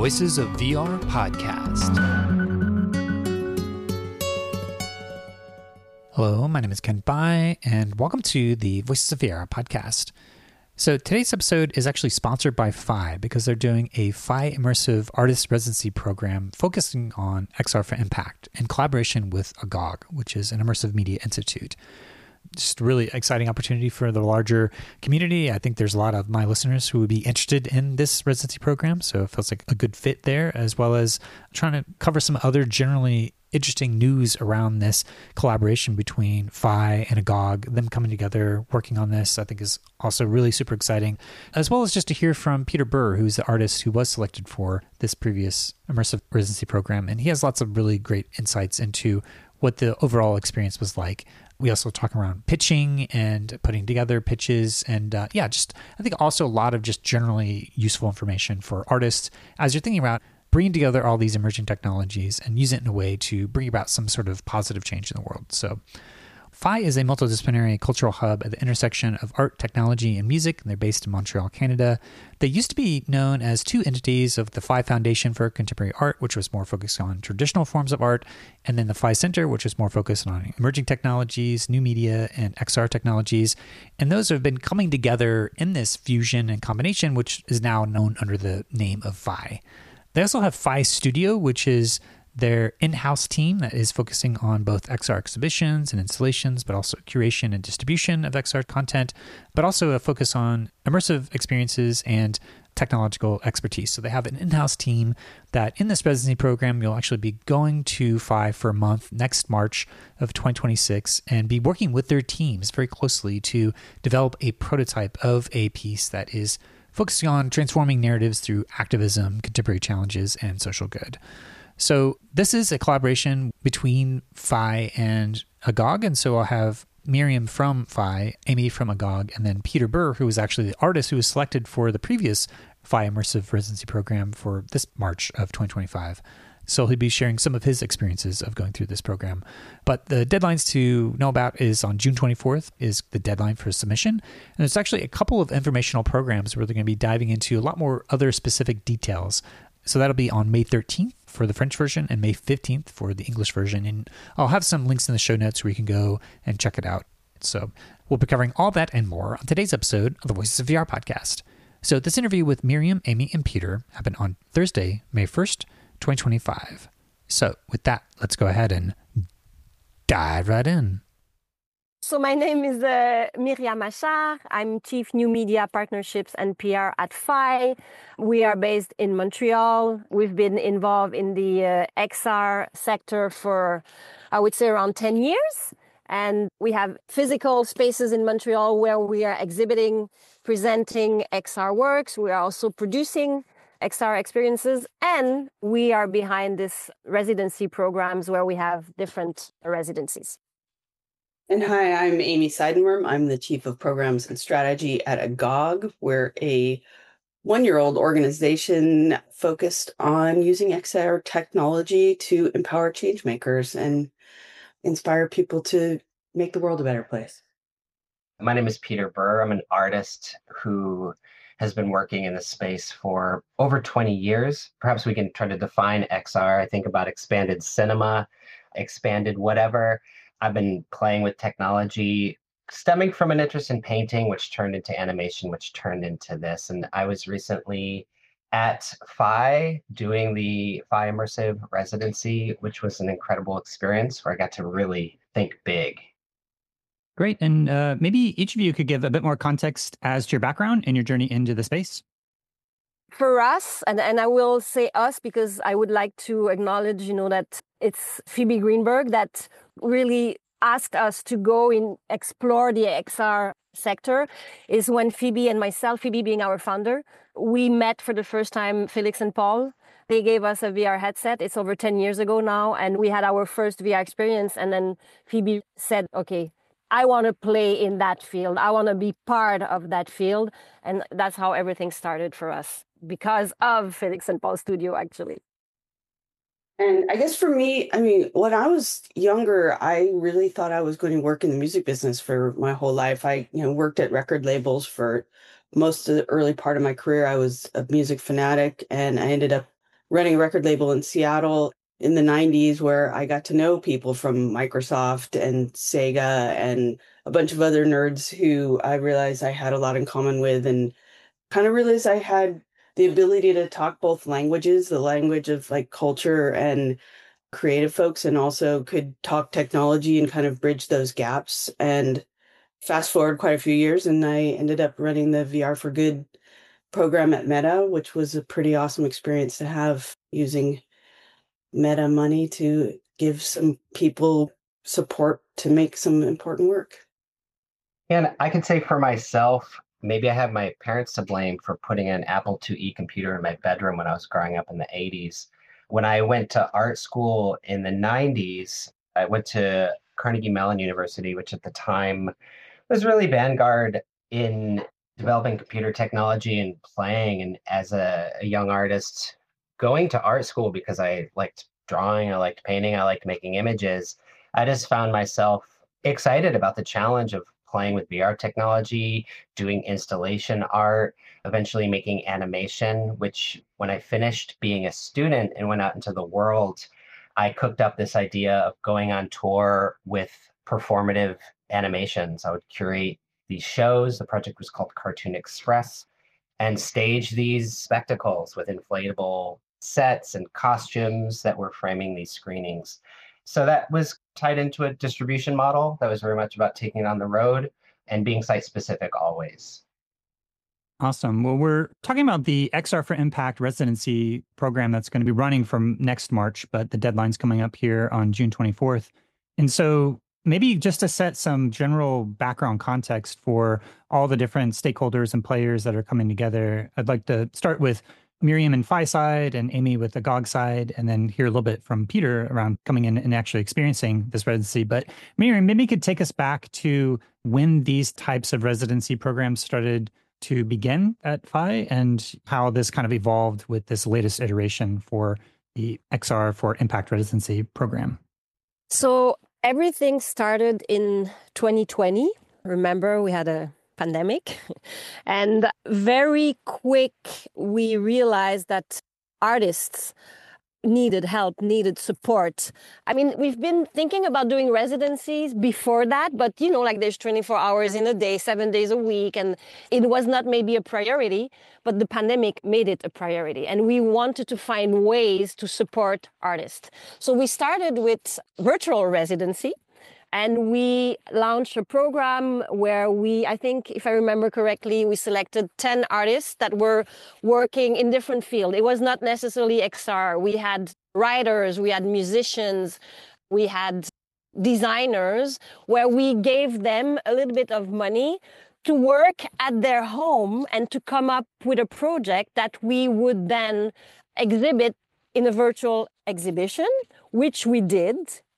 Voices of VR podcast. Hello, my name is Ken Bai, and welcome to the Voices of VR podcast. So today's episode is actually sponsored by Phi because they're doing a Phi Immersive Artist Residency program focusing on XR for Impact in collaboration with Agog, which is an immersive media institute. Just a really exciting opportunity for the larger community. I think there's a lot of my listeners who would be interested in this residency program, so it feels like a good fit there, as well as trying to cover some other generally interesting news around this collaboration between Phi and Agog. Them coming together, working on this, I think is also really super exciting, as well as just to hear from Peter Burr, who's the artist who was selected for this previous immersive residency program. And he has lots of really great insights into what the overall experience was like. We also talk around pitching and putting together pitches and I think also a lot of just generally useful information for artists as you're thinking about bringing together all these emerging technologies and use it in a way to bring about some sort of positive change in the world. So Phi is a multidisciplinary cultural hub at the intersection of art, technology, and music, and they're based in Montreal, Canada. They used to be known as two entities of the Phi Foundation for Contemporary Art, which was more focused on traditional forms of art, and then the Phi Center, which was more focused on emerging technologies, new media, and XR technologies. And those have been coming together in this fusion and combination, which is now known under the name of Phi. They also have Phi Studio, which is their in-house team that is focusing on both XR exhibitions and installations, but also curation and distribution of XR content, but also a focus on immersive experiences and technological expertise. So they have an in-house team that in this residency program, you'll actually be going to Phi for a month next March of 2026 and be working with their teams very closely to develop a prototype of a piece that is focusing on transforming narratives through activism, contemporary challenges, and social good. So this is a collaboration between Phi and Agog, and so I'll have Miriam from Phi, Amy from Agog, and then Peter Burr, who was actually the artist who was selected for the previous Phi Immersive Residency Program for this March of 2025. So he'll be sharing some of his experiences of going through this program. But the deadlines to know about is on June 24th is the deadline for submission. And there's actually a couple of informational programs where they're going to be diving into a lot more other specific details. So that'll be on May 13th for the French version and May 15th for the English version. And I'll have some links in the show notes where you can go and check it out. So we'll be covering all that and more on today's episode of the Voices of VR podcast. So this interview with Miriam, Amy, and Peter happened on Thursday, May 1st, 2025. So with that, let's go ahead and dive right in. So my name is Miriam Achard. I'm Chief New Media Partnerships and PR at Phi. We are based in Montreal. We've been involved in the XR sector for, I would say, around 10 years. And we have physical spaces in Montreal where we are exhibiting, presenting XR works. We are also producing XR experiences. And we are behind this residency programs where we have different residencies. And hi, I'm Amy Seidenworm. I'm the Chief of Programs and Strategy at Agog. We're a one-year-old organization focused on using XR technology to empower change makers and inspire people to make the world a better place. My name is Peter Burr. I'm an artist who has been working in this space for over 20 years. Perhaps we can try to define XR. I think about expanded cinema, expanded whatever. I've been playing with technology stemming from an interest in painting, which turned into animation, which turned into this. And I was recently at Phi doing the Phi Immersive Residency, which was an incredible experience where I got to really think big. Great. And maybe each of you could give a bit more context as to your background and your journey into the space. For us, and I will say us because I would like to acknowledge, that it's Phoebe Greenberg that really asked us to go and explore the XR sector is when Phoebe and myself, Phoebe being our founder, we met for the first time, Felix and Paul. They gave us a VR headset. It's over 10 years ago now. And we had our first VR experience. And then Phoebe said, okay, I want to play in that field. I want to be part of that field. And that's how everything started for us because of Felix and Paul Studio, actually. And I guess for me, when I was younger, I really thought I was going to work in the music business for my whole life. I, worked at record labels for most of the early part of my career. I was a music fanatic, and I ended up running a record label in Seattle in the 90s, where I got to know people from Microsoft and Sega and a bunch of other nerds who I realized I had a lot in common with, and kind of realized I had the ability to talk both languages, the language of like culture and creative folks, and also could talk technology and kind of bridge those gaps. And fast forward quite a few years, and I ended up running the VR for Good program at Meta, which was a pretty awesome experience to have, using Meta money to give some people support to make some important work. And I can say for myself, maybe I have my parents to blame for putting an Apple IIe computer in my bedroom when I was growing up in the 80s. When I went to art school in the 90s, I went to Carnegie Mellon University, which at the time was really vanguard in developing computer technology and playing. And as a young artist, going to art school because I liked drawing, I liked painting, I liked making images, I just found myself excited about the challenge of playing with VR technology, doing installation art, eventually making animation, which when I finished being a student and went out into the world, I cooked up this idea of going on tour with performative animations. I would curate these shows. The project was called Cartoon Express, and stage these spectacles with inflatable sets and costumes that were framing these screenings. So that was tied into a distribution model that was very much about taking it on the road and being site specific always. Awesome. Well, we're talking about the XR for Impact residency program that's going to be running from next March, but the deadline's coming up here on June 24th. And so maybe just to set some general background context for all the different stakeholders and players that are coming together, I'd like to start with Miriam and Phi side and Amy with the GOG side, and then hear a little bit from Peter around coming in and actually experiencing this residency. But Miriam, maybe you could take us back to when these types of residency programs started to begin at Phi and how this kind of evolved with this latest iteration for the XR for Impact residency program. So everything started in 2020. Remember, we had a pandemic. And very quick, we realized that artists needed help, needed support. I mean, we've been thinking about doing residencies before that, but like there's 24 hours in a day, 7 days a week, and it was not maybe a priority, but the pandemic made it a priority. And we wanted to find ways to support artists. So we started with virtual residency. And we launched a program where I think, if I remember correctly, we selected 10 artists that were working in different fields. It was not necessarily XR. We had writers, we had musicians, we had designers, where we gave them a little bit of money to work at their home and to come up with a project that we would then exhibit in a virtual exhibition, which we did.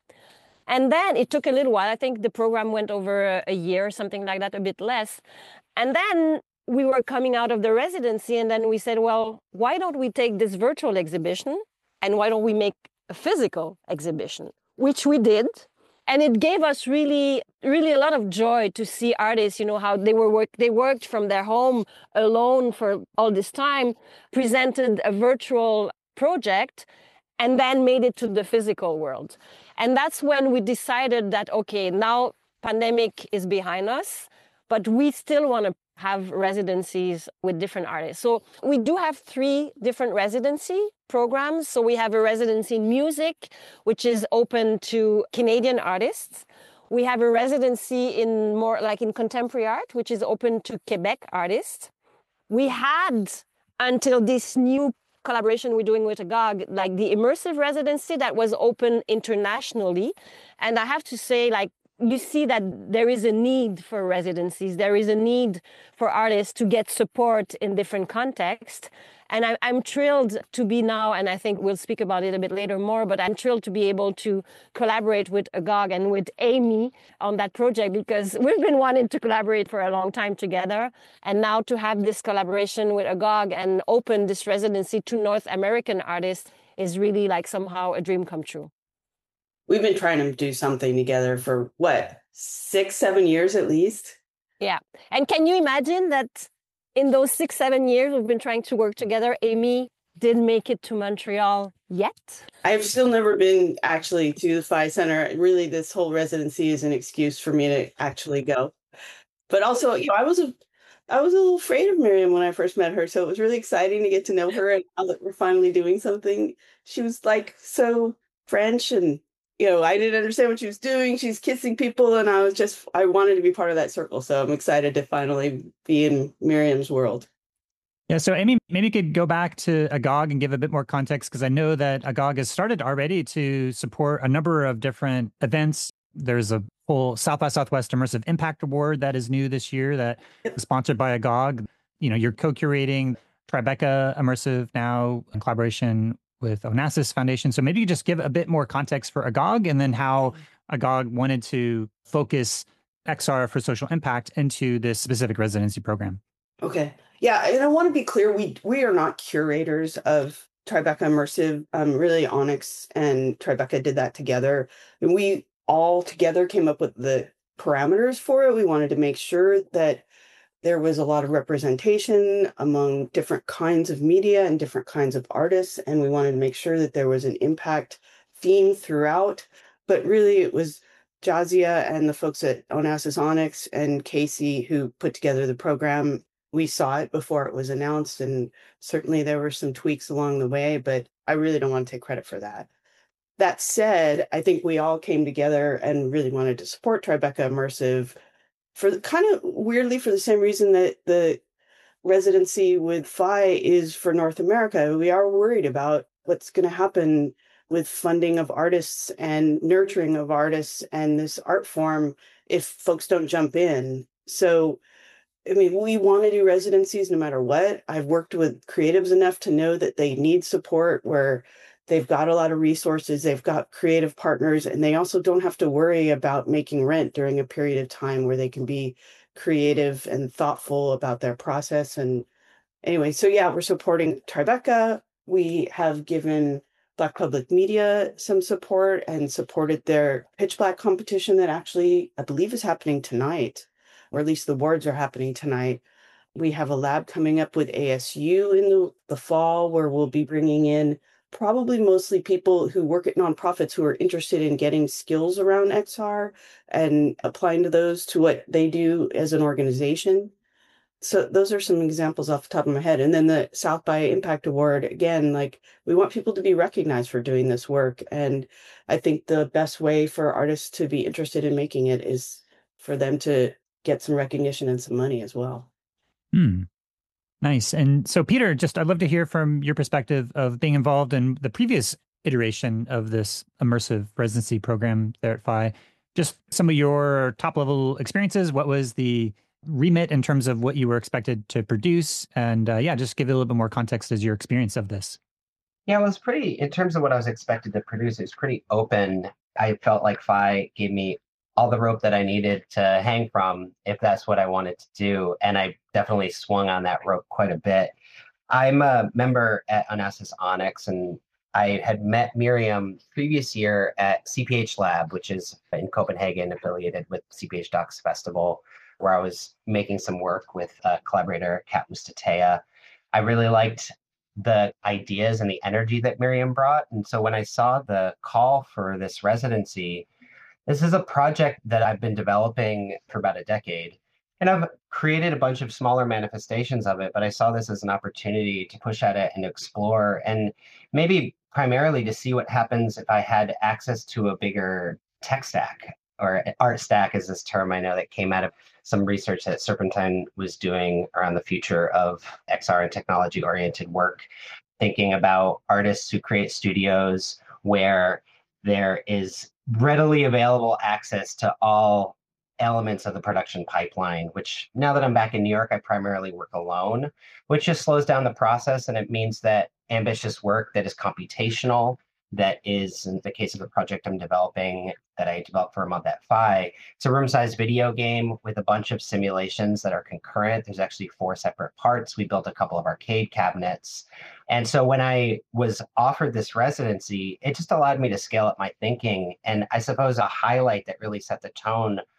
And then it took a little while. I think the program went over a year, something like that, a bit less. And then we were coming out of the residency, and then we said, well, why don't we take this virtual exhibition and why don't we make a physical exhibition, which we did. And it gave us really, really a lot of joy to see artists, how they worked from their home alone for all this time, presented a virtual project, and then made it to the physical world. And that's when we decided that, okay, now pandemic is behind us, but we still want to have residencies with different artists. So we do have 3 different residency programs. So we have a residency in music, which is open to Canadian artists. We have a residency in more like in contemporary art, which is open to Quebec artists. We had, until this new collaboration we're doing with GOG, like the immersive residency that was open internationally. And I have to say, you see that there is a need for residencies. There is a need for artists to get support in different contexts. And I'm thrilled to be now, and I think we'll speak about it a bit later more, but I'm thrilled to be able to collaborate with GOG and with Amy on that project, because we've been wanting to collaborate for a long time together. And now to have this collaboration with GOG and open this residency to North American artists is really somehow a dream come true. We've been trying to do something together for 6, 7 years at least? Yeah. And can you imagine that in those 6, 7 years we've been trying to work together, Amy did make it to Montreal yet. I've still never been actually to the Phi Center. Really, this whole residency is an excuse for me to actually go. But also, I was a little afraid of Miriam when I first met her, so it was really exciting to get to know her. And now that we're finally doing something, she was like so French, and I didn't understand what she was doing. She's kissing people, and I wanted to be part of that circle. So I'm excited to finally be in Miriam's world. Yeah, so Amy, maybe you could go back to Agog and give a bit more context, because I know that Agog has started already to support a number of different events. There's a whole South by Southwest Immersive Impact Award that is new this year that is sponsored by Agog. You're co-curating Tribeca Immersive now in collaboration with Onassis Foundation. So maybe you just give a bit more context for Agog, and then how Agog wanted to focus XR for social impact into this specific residency program. Okay. Yeah, and I want to be clear, we are not curators of Tribeca Immersive. Really, Onyx and Tribeca did that together. And we all together came up with the parameters for it. We wanted to make sure that there was a lot of representation among different kinds of media and different kinds of artists. And we wanted to make sure that there was an impact theme throughout. But really, it was Jazia and the folks at Onassis Onyx and Casey who put together the program. We saw it before it was announced, and certainly there were some tweaks along the way, but I really don't want to take credit for that. That said, I think we all came together and really wanted to support Tribeca Immersive for kind of weirdly for the same reason that the residency with Phi is for North America. We are worried about what's going to happen with funding of artists and nurturing of artists and this art form if folks don't jump in. So we want to do residencies no matter what. I've worked with creatives enough to know that they need support where they've got a lot of resources, they've got creative partners, and they also don't have to worry about making rent during a period of time where they can be creative and thoughtful about their process. And anyway, so yeah, we're supporting Tribeca. We have given Black Public Media some support and supported their Pitch Black competition that actually, I believe, is happening tonight, or at least the awards are happening tonight. We have a lab coming up with ASU in the fall where we'll be bringing in probably mostly people who work at nonprofits who are interested in getting skills around XR and applying to those to what they do as an organization. So those are some examples off the top of my head. And then the South by Impact Award, again, we want people to be recognized for doing this work. And I think the best way for artists to be interested in making it is for them to get some recognition and some money as well. Nice. And so, Peter, I'd love to hear from your perspective of being involved in the previous iteration of this immersive residency program there at Phi. Just some of your top level experiences. What was the remit in terms of what you were expected to produce? And just give it a little bit more context as your experience of this. Yeah, it was in terms of what I was expected to produce, it was pretty open. I felt like Phi gave me all the rope that I needed to hang from if that's what I wanted to do. And I definitely swung on that rope quite a bit. I'm a member at Onassis Onyx, and I had met Miriam previous year at CPH Lab, which is in Copenhagen, affiliated with CPH Docs Festival, where I was making some work with collaborator Kat Mustatea. I really liked the ideas and the energy that Miriam brought. And so when I saw the call for this residency, this is a project that I've been developing for about a decade, and I've created a bunch of smaller manifestations of it, but I saw this as an opportunity to push at it and explore, and maybe primarily to see what happens if I had access to a bigger tech stack, or art stack is this term I know that came out of some research that Serpentine was doing around the future of XR and technology-oriented work, thinking about artists who create studios where there is readily available access to all elements of the production pipeline, which now that I'm back in New York, I primarily work alone, which just slows down the process. And it means that ambitious work that is computational, that is, in the case of the project I'm developing, that I developed for a month at Phi, it's a room-sized video game with a bunch of simulations that are concurrent. There's actually 4 separate parts. We built a couple of arcade cabinets. And so when I was offered this residency, it just allowed me to scale up my thinking. And I suppose a highlight that really set the tone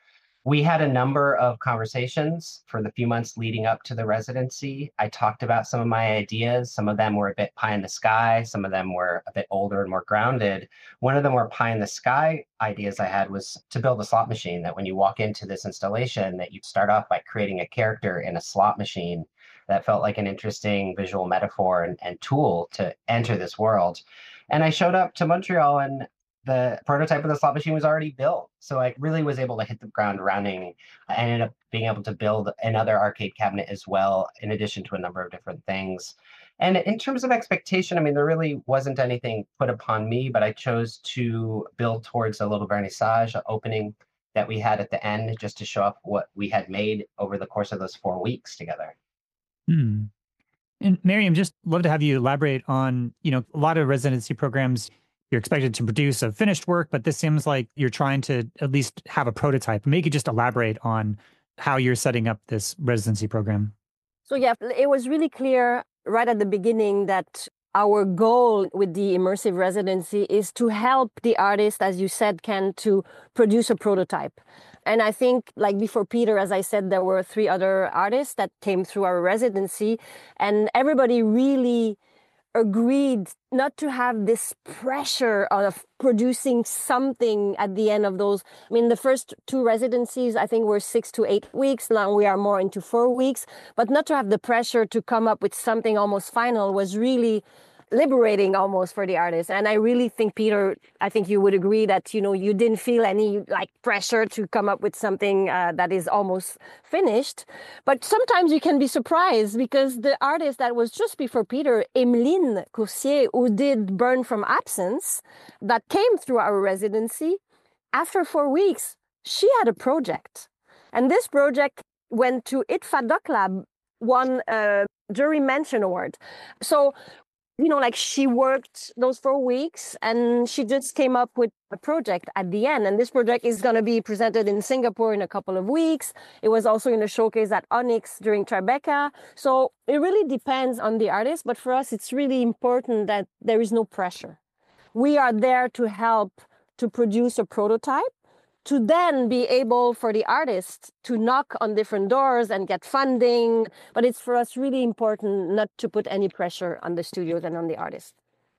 We had a number of conversations for the few months leading up to the residency. I talked about some of my ideas. Some of them were a bit pie in the sky. Some of them were a bit older and more grounded. One of the more pie in the sky ideas I had was to build a slot machine that when you walk into this installation, that you'd start off by creating a character in a slot machine. That felt like an interesting visual metaphor and tool to enter this world. And I showed up to Montreal, and the prototype of the slot machine was already built. So I really was able to hit the ground running. I ended up being able to build another arcade cabinet as well, in addition to a number of different things. And in terms of expectation, I mean, there really wasn't anything put upon me, but I chose to build towards a little vernissage, an opening that we had at the end, just to show off what we had made over the course of those 4 weeks together. Hmm. And Miriam, just love to have you elaborate on, a lot of residency programs, you're expected to produce a finished work, but this seems like you're trying to at least have a prototype. Maybe you could just elaborate on how you're setting up this residency program. So yeah, it was really clear right at the beginning that our goal with the immersive residency is to help the artist, as you said, Ken, to produce a prototype. And I think, like before Peter, as I said, there were 3 other artists that came through our residency, and everybody really agreed not to have this pressure of producing something at the end of those. I mean, the first 2 residencies, I think, were 6 to 8 weeks. Now we are more into 4 weeks, but not to have the pressure to come up with something almost final was really liberating almost for the artist. And I really think, Peter, I think you would agree that, you didn't feel any pressure to come up with something that is almost finished. But sometimes you can be surprised because the artist that was just before Peter, Emeline Coursier, who did Burn from Absence, that came through our residency, after 4 weeks, she had a project. And this project went to ITFA Doc Lab, won a jury mention award. So she worked those 4 weeks and she just came up with a project at the end. And this project is going to be presented in Singapore in a couple of weeks. It was also in a showcase at Onyx during Tribeca. So it really depends on the artist. But for us, it's really important that there is no pressure. We are there to help to produce a prototype, to then be able for the artist to knock on different doors and get funding. But it's for us really important not to put any pressure on the studios and on the artists.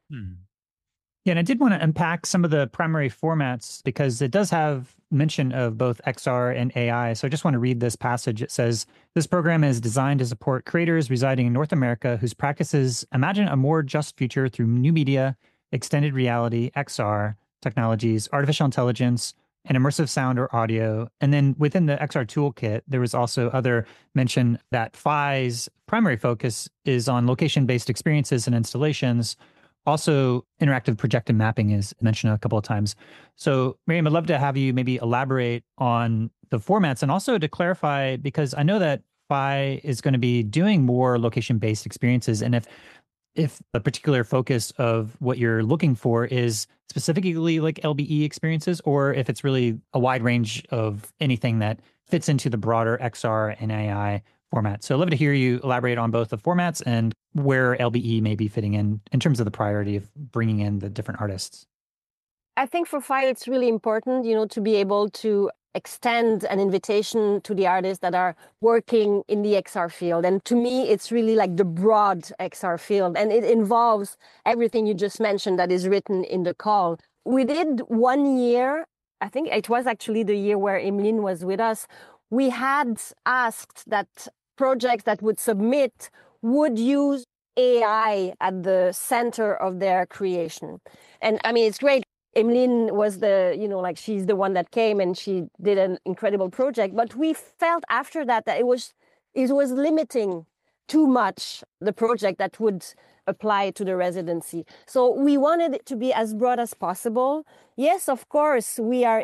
Yeah, and I did want to unpack some of the primary formats because it does have mention of both XR and AI. So I just want to read this passage. It says, this program is designed to support creators residing in North America whose practices imagine a more just future through new media, extended reality, XR, technologies, artificial intelligence, and immersive sound or audio. And then within the XR toolkit, there was also other mention that PHI's primary focus is on location-based experiences and installations. Also, interactive projected mapping is mentioned a couple of times. So, Miriam, I'd love to have you maybe elaborate on the formats and also to clarify, because I know that PHI is going to be doing more location-based experiences. And if a particular focus of what you're looking for is specifically like LBE experiences, or if it's really a wide range of anything that fits into the broader XR and AI format. So I'd love to hear you elaborate on both the formats and where LBE may be fitting in terms of the priority of bringing in the different artists. I think for PHI, it's really important, to be able to extend an invitation to the artists that are working in the XR field. And to me, it's really like the broad XR field. And it involves everything you just mentioned that is written in the call. We did 1 year, I think it was actually the year where Emeline was with us. We had asked that projects that would submit would use AI at the center of their creation. And I mean, it's great. Emeline was she's the one that came and she did an incredible project. But we felt after that it was limiting too much the project that would apply to the residency. So we wanted it to be as broad as possible. Yes, of course, we are,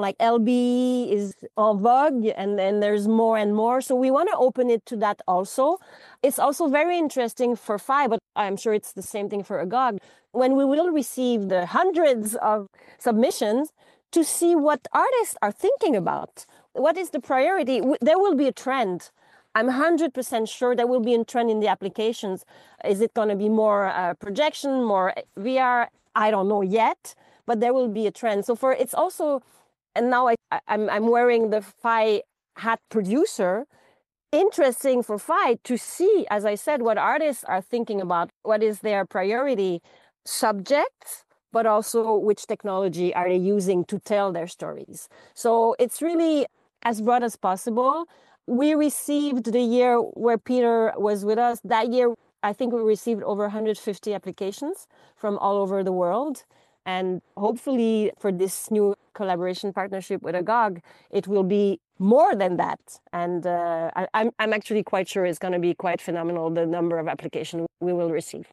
LBE is en vogue and then there's more and more. So we want to open it to that also. It's also very interesting for PHI, but I'm sure it's the same thing for Agog, when we will receive the hundreds of submissions to see what artists are thinking about. What is the priority? There will be a trend. I'm 100% sure there will be a trend in the applications. Is it going to be more projection, more VR? I don't know yet, but there will be a trend. So it's also and now I'm wearing the Phi hat producer. Interesting for Phi to see, as I said, what artists are thinking about, what is their priority subjects, but also which technology are they using to tell their stories. So it's really as broad as possible. We received the year where Peter was with us, that year, I think we received over 150 applications from all over the world. And hopefully for this new collaboration partnership with Agog, it will be more than that. And I'm actually quite sure it's going to be quite phenomenal, the number of applications we will receive.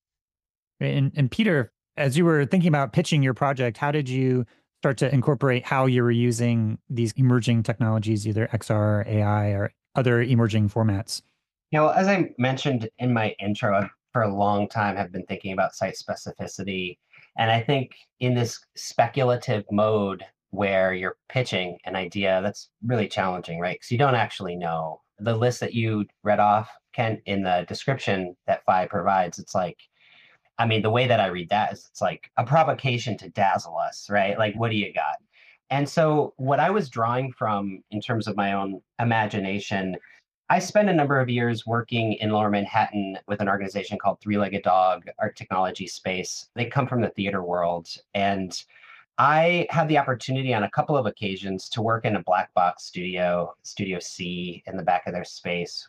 And Peter, as you were thinking about pitching your project, how did you start to incorporate how you were using these emerging technologies, either XR, AI, or other emerging formats? As I mentioned in my intro, I've for a long time have been thinking about site specificity. And I think in this speculative mode where you're pitching an idea, that's really challenging, right? Because you don't actually know. The list that you read off, Ken, in the description that Phi provides, it's like, I mean, the way that I read that is it's like a provocation to dazzle us, right? Like, what do you got? And so what I was drawing from in terms of my own imagination, I spent a number of years working in Lower Manhattan with an organization called Three-Legged Dog Art Technology Space. They come from the theater world. And I had the opportunity on a couple of occasions to work in a black box studio, Studio C, in the back of their space,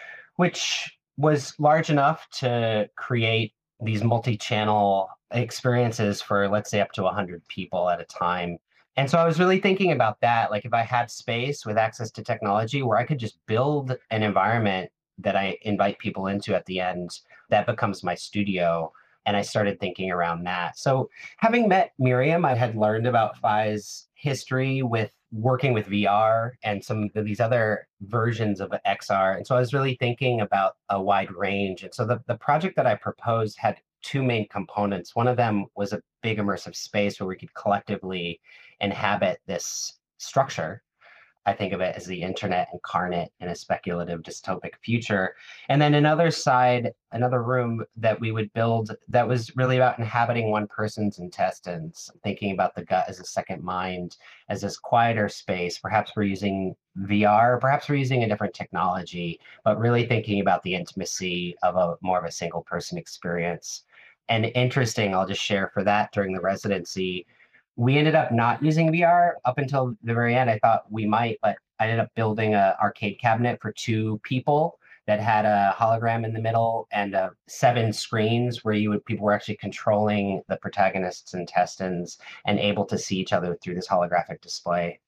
which was large enough to create these multi-channel experiences for, let's say, up to 100 people at a time. And so I was really thinking about that, like if I had space with access to technology where I could just build an environment that I invite people into at the end, that becomes my studio. And I started thinking around that. So having met Miriam, I had learned about Phi's history with working with VR and some of these other versions of XR. And so I was really thinking about a wide range. And so the project that I proposed had two main components. One of them was a big immersive space where we could collectively inhabit this structure. I think of it as the internet incarnate in a speculative dystopic future. And then another side, another room that we would build that was really about inhabiting one person's intestines, thinking about the gut as a second mind, as this quieter space. Perhaps we're using VR, perhaps we're using a different technology, but really thinking about the intimacy of a more of a single person experience. And interesting, I'll just share for that during the residency, we ended up not using VR up until the very end. I thought we might, but I ended up building an arcade cabinet for two people that had a hologram in the middle and 7 screens where people were actually controlling the protagonist's intestines and able to see each other through this holographic display.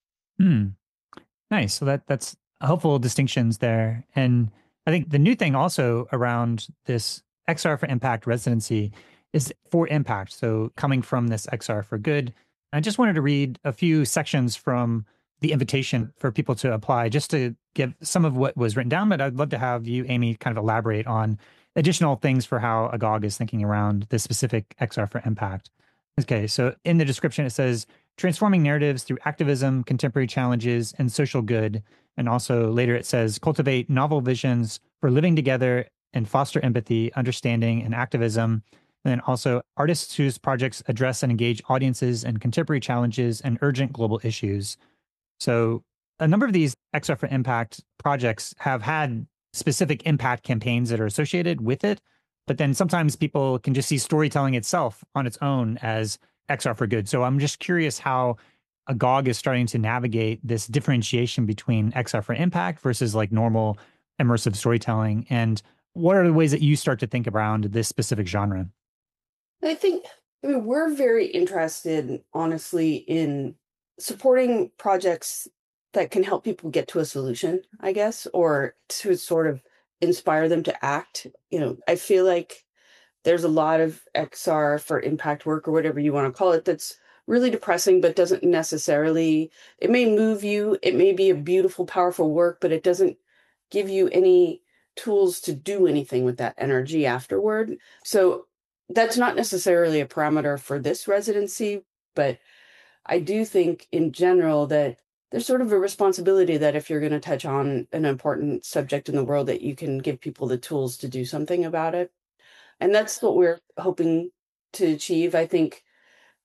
Nice. So that's helpful distinctions there. And I think the new thing also around this XR for Impact residency is for impact. So coming from this XR for good, I just wanted to read a few sections from the invitation for people to apply, just to give some of what was written down. But I'd love to have you, Amy, kind of elaborate on additional things for how Agog is thinking around this specific XR for impact. Okay, so in the description, it says, transforming narratives through activism, contemporary challenges, and social good. And also later it says, cultivate novel visions for living together and foster empathy, understanding, and activism. And then also artists whose projects address and engage audiences and contemporary challenges and urgent global issues. So a number of these XR for Impact projects have had specific impact campaigns that are associated with it. But then sometimes people can just see storytelling itself on its own as XR for good. So I'm just curious how Agog is starting to navigate this differentiation between XR for Impact versus like normal immersive storytelling. And what are the ways that you start to think around this specific genre? I mean, we're very interested, honestly, in supporting projects that can help people get to a solution, I guess, or to sort of inspire them to act. I feel like there's a lot of XR for impact work or whatever you want to call it that's really depressing, but doesn't necessarily, it may move you. It may be a beautiful, powerful work, but it doesn't give you any tools to do anything with that energy afterward. So that's not necessarily a parameter for this residency, but I do think in general that there's sort of a responsibility that if you're going to touch on an important subject in the world, that you can give people the tools to do something about it. And that's what we're hoping to achieve. I think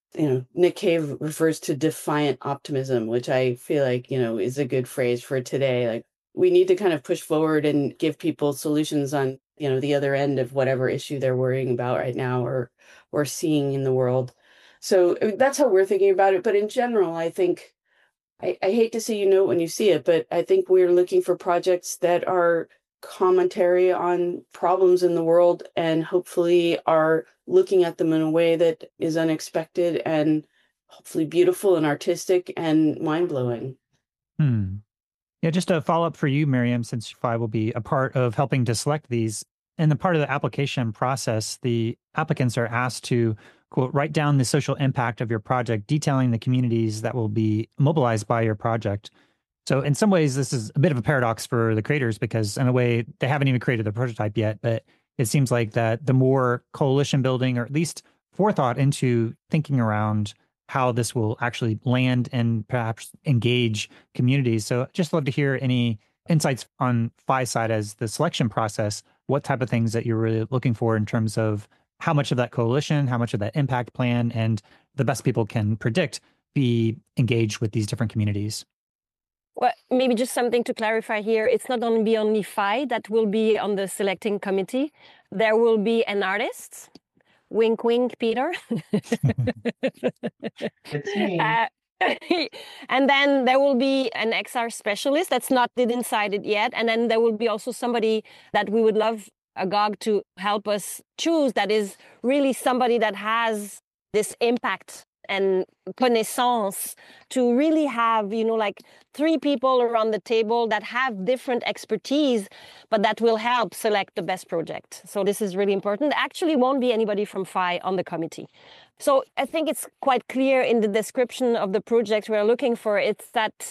Nick Cave refers to defiant optimism, which I feel like, is a good phrase for today. Like, we need to kind of push forward and give people solutions on, the other end of whatever issue they're worrying about right now or seeing in the world. So that's how we're thinking about it. But in general, I think I hate to say when you see it, but I think we're looking for projects that are commentary on problems in the world and hopefully are looking at them in a way that is unexpected and hopefully beautiful and artistic and mind-blowing. Yeah, just a follow-up for you, Miriam, since Phi will be a part of helping to select these. In the part of the application process, the applicants are asked to, quote, write down the social impact of your project, detailing the communities that will be mobilized by your project. So in some ways, this is a bit of a paradox for the creators because in a way, they haven't even created the prototype yet, but it seems like that the more coalition building or at least forethought into thinking around how this will actually land and perhaps engage communities. So just love to hear any insights on Phi's side as the selection process, what type of things that you're really looking for in terms of how much of that coalition, how much of that impact plan, and the best people can predict be engaged with these different communities. Well, maybe just something to clarify here. It's not going to be only Phi that will be on the selecting committee. There will be an artist. Wink, wink, Peter. It's me. And then there will be an XR specialist that's not decided yet. And then there will be also somebody that we would love Agog to help us choose that is really somebody that has this impact and connaissance to really have, like 3 people around the table that have different expertise, but that will help select the best project. So this is really important. There actually won't be anybody from Phi on the committee. So I think it's quite clear in the description of the project we're looking for. It's that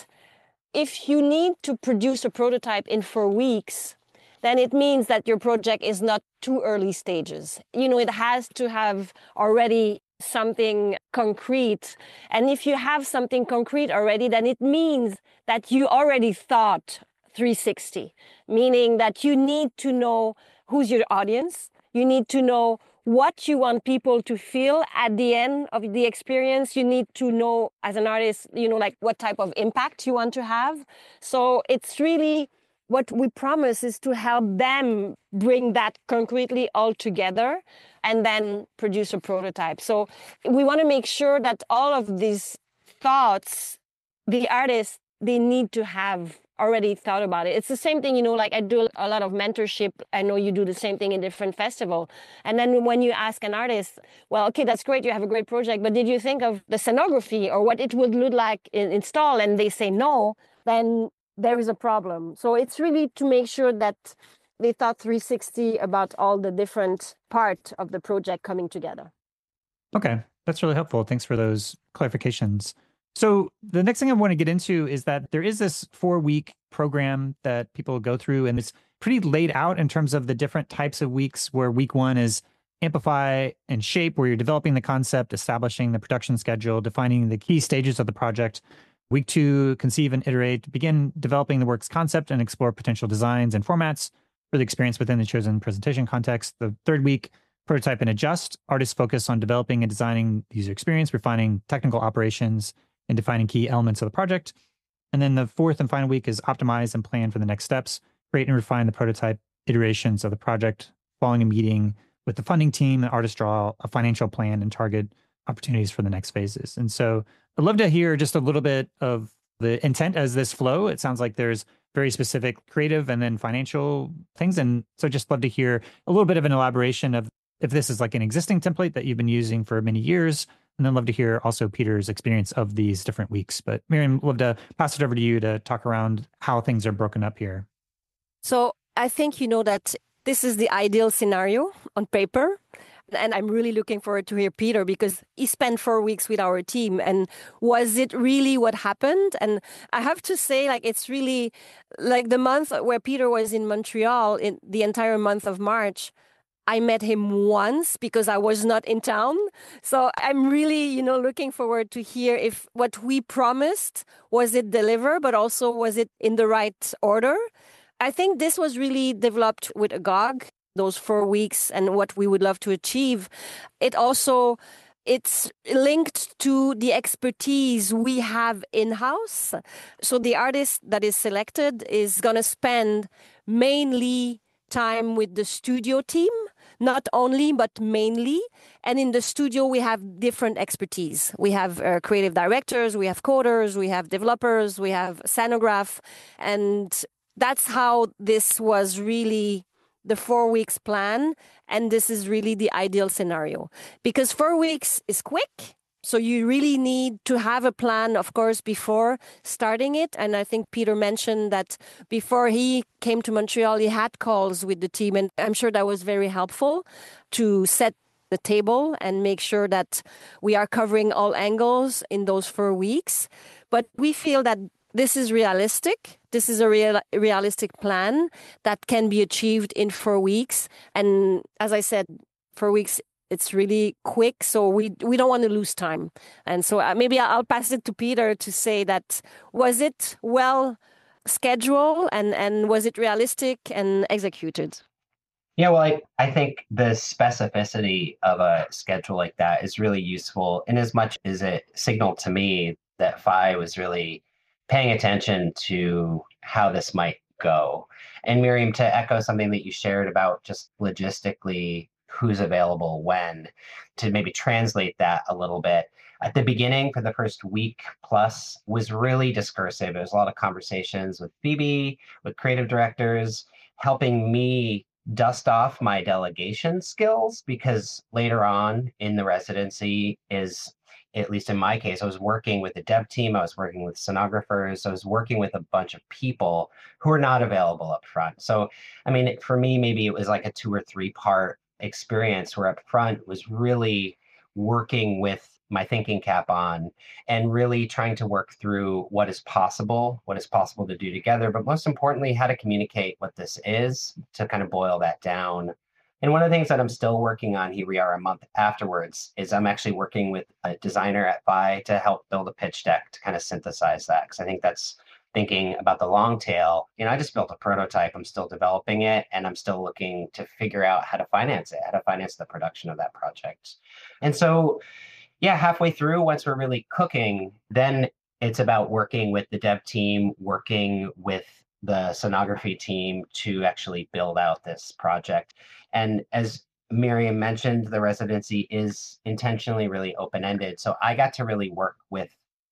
if you need to produce a prototype in 4 weeks, then it means that your project is not too early stages. It has to have already something concrete. And if you have something concrete already, then it means that you already thought 360, meaning that you need to know who's your audience. You need to know what you want people to feel at the end of the experience. You need to know as an artist, what type of impact you want to have. So it's really what we promise is to help them bring that concretely all together and then produce a prototype. So we want to make sure that all of these thoughts, the artists, they need to have already thought about it. It's the same thing, like I do a lot of mentorship. I know you do the same thing in different festivals. And then when you ask an artist, well, okay, that's great, you have a great project, but did you think of the scenography or what it would look like install? And they say no, then there is a problem. So it's really to make sure that they thought 360 about all the different parts of the project coming together. Okay, that's really helpful. Thanks for those clarifications. So the next thing I want to get into is that there is this 4-week program that people go through, and it's pretty laid out in terms of the different types of weeks, where week 1 is amplify and shape, where you're developing the concept, establishing the production schedule, defining the key stages of the project. Week 2, conceive and iterate, begin developing the work's concept and explore potential designs and formats for the experience within the chosen presentation context. The 3rd week, prototype and adjust. Artists focus on developing and designing the user experience, refining technical operations, and defining key elements of the project. And then the 4th and final week is optimize and plan for the next steps, create and refine the prototype iterations of the project, following a meeting with the funding team, the artists draw a financial plan and target opportunities for the next phases. And so I'd love to hear just a little bit of the intent as this flow. It sounds like there's very specific creative and then financial things. And so just love to hear a little bit of an elaboration of if this is like an existing template that you've been using for many years. And then love to hear also Peter's experience of these different weeks. But Miriam, love to pass it over to you to talk around how things are broken up here. So I think that this is the ideal scenario on paper. And I'm really looking forward to hear Peter, because he spent 4 weeks with our team. And was it really what happened? And I have to say, it's really like the month where Peter was in Montreal, in the entire month of March, I met him once because I was not in town. So I'm really, looking forward to hear if what we promised, was it delivered, but also was it in the right order? I think this was really developed with Agog, those 4 weeks and what we would love to achieve. It also it's linked to the expertise we have in-house. So the artist that is selected is going to spend mainly time with the studio team, not only, but mainly. And in the studio, we have different expertise. We have creative directors, we have coders, we have developers, we have scenograph. And that's how this was really the 4 weeks plan. And this is really the ideal scenario because 4 weeks is quick. So you really need to have a plan, of course, before starting it. And I think Peter mentioned that before he came to Montreal, he had calls with the team. And I'm sure that was very helpful to set the table and make sure that we are covering all angles in those 4 weeks. But we feel that this is realistic. This is a realistic plan that can be achieved in 4 weeks. And as I said, 4 weeks, it's really quick. So we don't want to lose time. And so maybe I'll pass it to Peter to say that, was it well scheduled and was it realistic and executed? Yeah, well, I think the specificity of a schedule like that is really useful in as much as it signaled to me that FI was really paying attention to how this might go. And Miriam, to echo something that you shared about just logistically who's available when, to maybe translate that a little bit. At the beginning, for the first week plus, was really discursive. There was a lot of conversations with Phoebe, with creative directors, helping me dust off my delegation skills, because later on in the residency is, at least in my case, I was working with the dev team, I was working with sonographers, I was working with a bunch of people who are not available up front. So, I mean, for me, maybe it was like a 2 or 3 part experience where up front was really working with my thinking cap on and really trying to work through what is possible to do together, but most importantly, how to communicate what this is, to kind of boil that down. And one of the things that I'm still working on, here we are a month afterwards, is I'm actually working with a designer at FI to help build a pitch deck to kind of synthesize that. Because I think that's thinking about the long tail. You know, I just built a prototype, I'm still developing it, and I'm still looking to figure out how to finance it, how to finance the production of that project. And so, yeah, halfway through, once we're really cooking, then it's about working with the dev team, working with the sonography team to actually build out this project. And as Miriam mentioned, the residency is intentionally really open-ended. So I got to really work with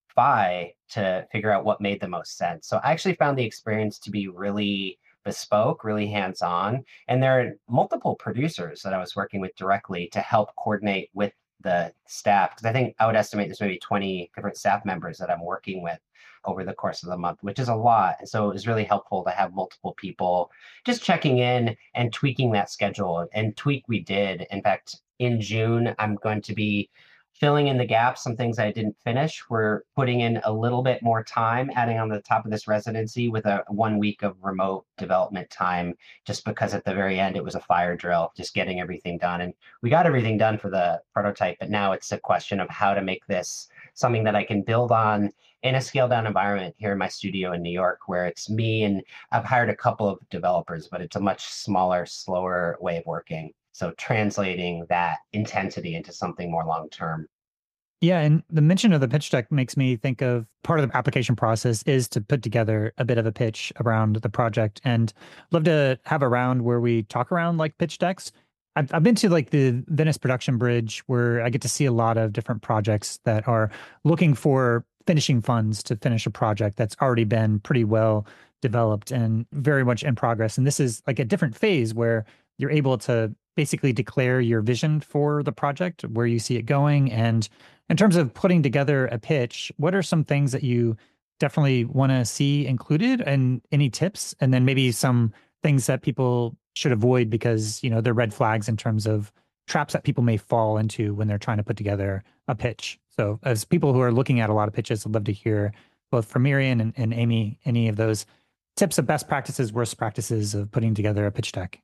FI to figure out what made the most sense. So I actually found the experience to be really bespoke, really hands-on. And there are multiple producers that I was working with directly to help coordinate with the staff, because I think I would estimate there's maybe 20 different staff members that I'm working with over the course of the month, which is a lot. And so it was really helpful to have multiple people just checking in and tweaking that schedule. And tweak we did. In fact, in June, I'm going to be filling in the gaps, some things I didn't finish. We're putting in a little bit more time, adding on the top of this residency with a 1 week of remote development time, just because at the very end, it was a fire drill, just getting everything done. And we got everything done for the prototype, but now it's a question of how to make this something that I can build on in a scaled down environment here in my studio in New York, where it's me and I've hired a couple of developers, but it's a much smaller, slower way of working. So translating that intensity into something more long-term. Yeah, and the mention of the pitch deck makes me think of part of the application process is to put together a bit of a pitch around the project. And I'd love to have a round where we talk around like pitch decks. I've been to like the Venice Production Bridge, where I get to see a lot of different projects that are looking for finishing funds to finish a project that's already been pretty well developed and very much in progress. And this is like a different phase where you're able to basically declare your vision for the project, where you see it going. And in terms of putting together a pitch, what are some things that you definitely want to see included, and any tips? And then maybe some things that people should avoid because, you know, they're red flags in terms of traps that people may fall into when they're trying to put together a pitch. So as people who are looking at a lot of pitches, I'd love to hear both from Miriam and Amy, any of those tips of best practices, worst practices of putting together a pitch deck.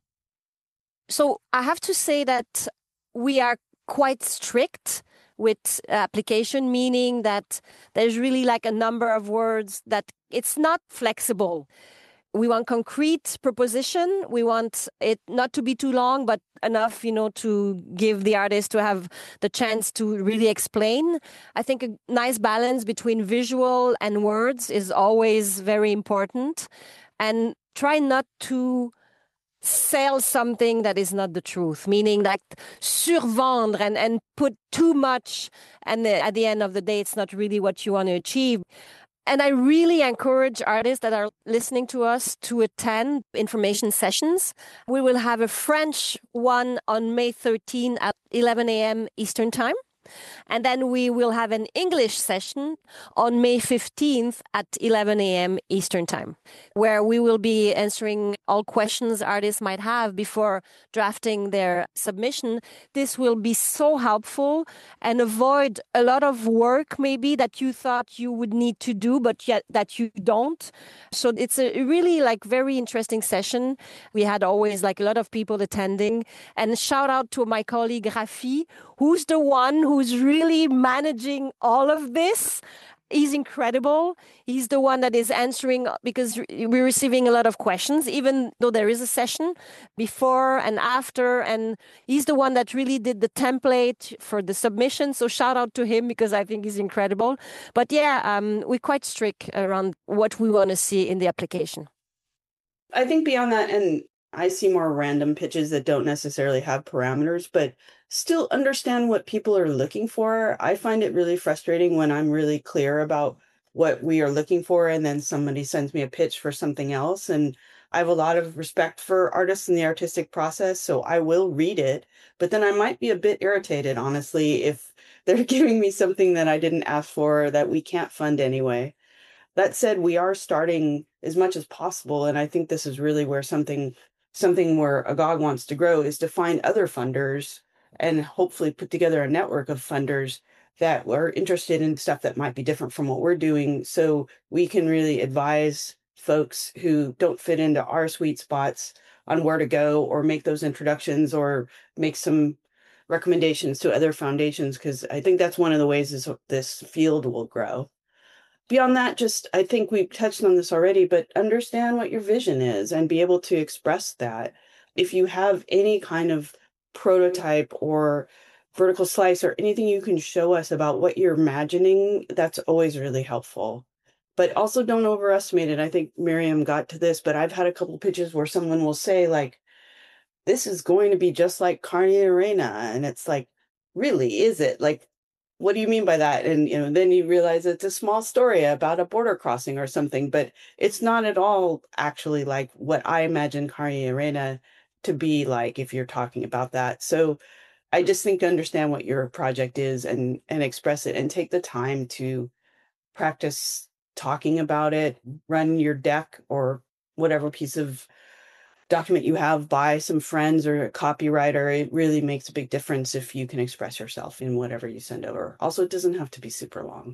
So I have to say that we are quite strict with application, meaning that there's really like a number of words that it's not flexible. We want concrete proposition. We want it not to be too long, but enough, to give the artist to have the chance to really explain. I think a nice balance between visual and words is always very important. And try not to sell something that is not the truth, meaning like survendre and put too much. And at the end of the day, it's not really what you want to achieve. And I really encourage artists that are listening to us to attend information sessions. We will have a French one on May 13 at 11 a.m. Eastern Time. And then we will have an English session on May 15th at 11 a.m. Eastern Time, where we will be answering all questions artists might have before drafting their submission. This will be so helpful and avoid a lot of work maybe that you thought you would need to do, but yet that you don't. So it's a really very interesting session. We had always a lot of people attending. And shout out to my colleague Rafi, who's the one who's really managing all of this. He's incredible. He's the one that is answering, because we're receiving a lot of questions, even though there is a session before and after. And he's the one that really did the template for the submission. So shout out to him, because I think he's incredible. But yeah, we're quite strict around what we want to see in the application. I think beyond that, and I see more random pitches that don't necessarily have parameters, but still understand what people are looking for. I find it really frustrating when I'm really clear about what we are looking for, and then somebody sends me a pitch for something else. And I have a lot of respect for artists and the artistic process, so I will read it, but then I might be a bit irritated, honestly, if they're giving me something that I didn't ask for, that we can't fund anyway. That said, we are starting as much as possible, and I think this is really where something where Agog wants to grow is to find other funders and hopefully put together a network of funders that are interested in stuff that might be different from what we're doing, so we can really advise folks who don't fit into our sweet spots on where to go, or make those introductions, or make some recommendations to other foundations, because I think that's one of the ways this field will grow. Beyond that, I think we've touched on this already, but understand what your vision is and be able to express that. If you have any kind of prototype or vertical slice or anything you can show us about what you're imagining, that's always really helpful. But also don't overestimate it. I think Miriam got to this, but I've had a couple of pitches where someone will say, this is going to be just like Carne Arena. And it's really, is it? What do you mean by that? And then you realize it's a small story about a border crossing or something, but it's not at all actually like what I imagine Carne Arena to be like, if you're talking about that. So I just think to understand what your project is and express it, and take the time to practice talking about it, run your deck or whatever piece of document you have by some friends or a copywriter. It really makes a big difference if you can express yourself in whatever you send over. Also, it doesn't have to be super long.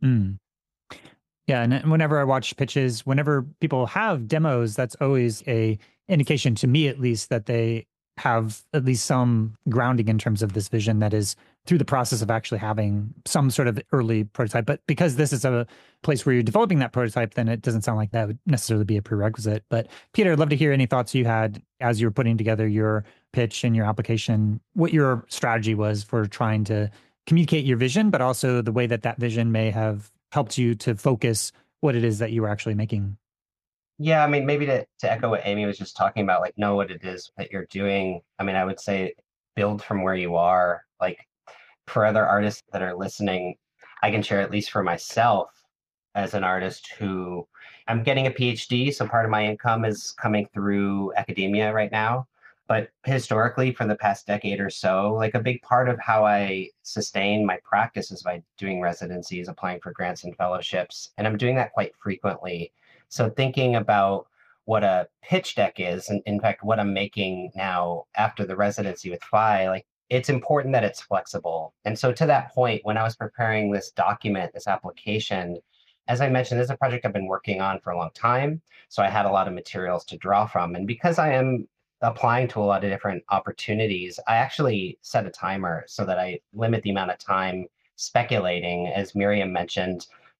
Yeah, and whenever I watch pitches, whenever people have demos, that's always a indication, to me at least, that they have at least some grounding in terms of this vision that is through the process of actually having some sort of early prototype. But because this is a place where you're developing that prototype, then it doesn't sound like that would necessarily be a prerequisite. But Peter, I'd love to hear any thoughts you had as you were putting together your pitch and your application, what your strategy was for trying to communicate your vision, but also the way that that vision may have helped you to focus what it is that you were actually making. Yeah, I mean, maybe to echo what Amy was just talking about, know what it is that you're doing. I mean, I would say build from where you are. For other artists that are listening, I can share, at least for myself as an artist who I'm getting a PhD, so part of my income is coming through academia right now. But historically, for the past decade or so, a big part of how I sustain my practice is by doing residencies, applying for grants and fellowships. And I'm doing that quite frequently. So thinking about what a pitch deck is, and in fact, what I'm making now after the residency with FI, it's important that it's flexible. And so to that point, when I was preparing this document, this application, as I mentioned, this is a project I've been working on for a long time. So I had a lot of materials to draw from. And because I am applying to a lot of different opportunities, I actually set a timer so that I limit the amount of time speculating. As Miriam mentioned,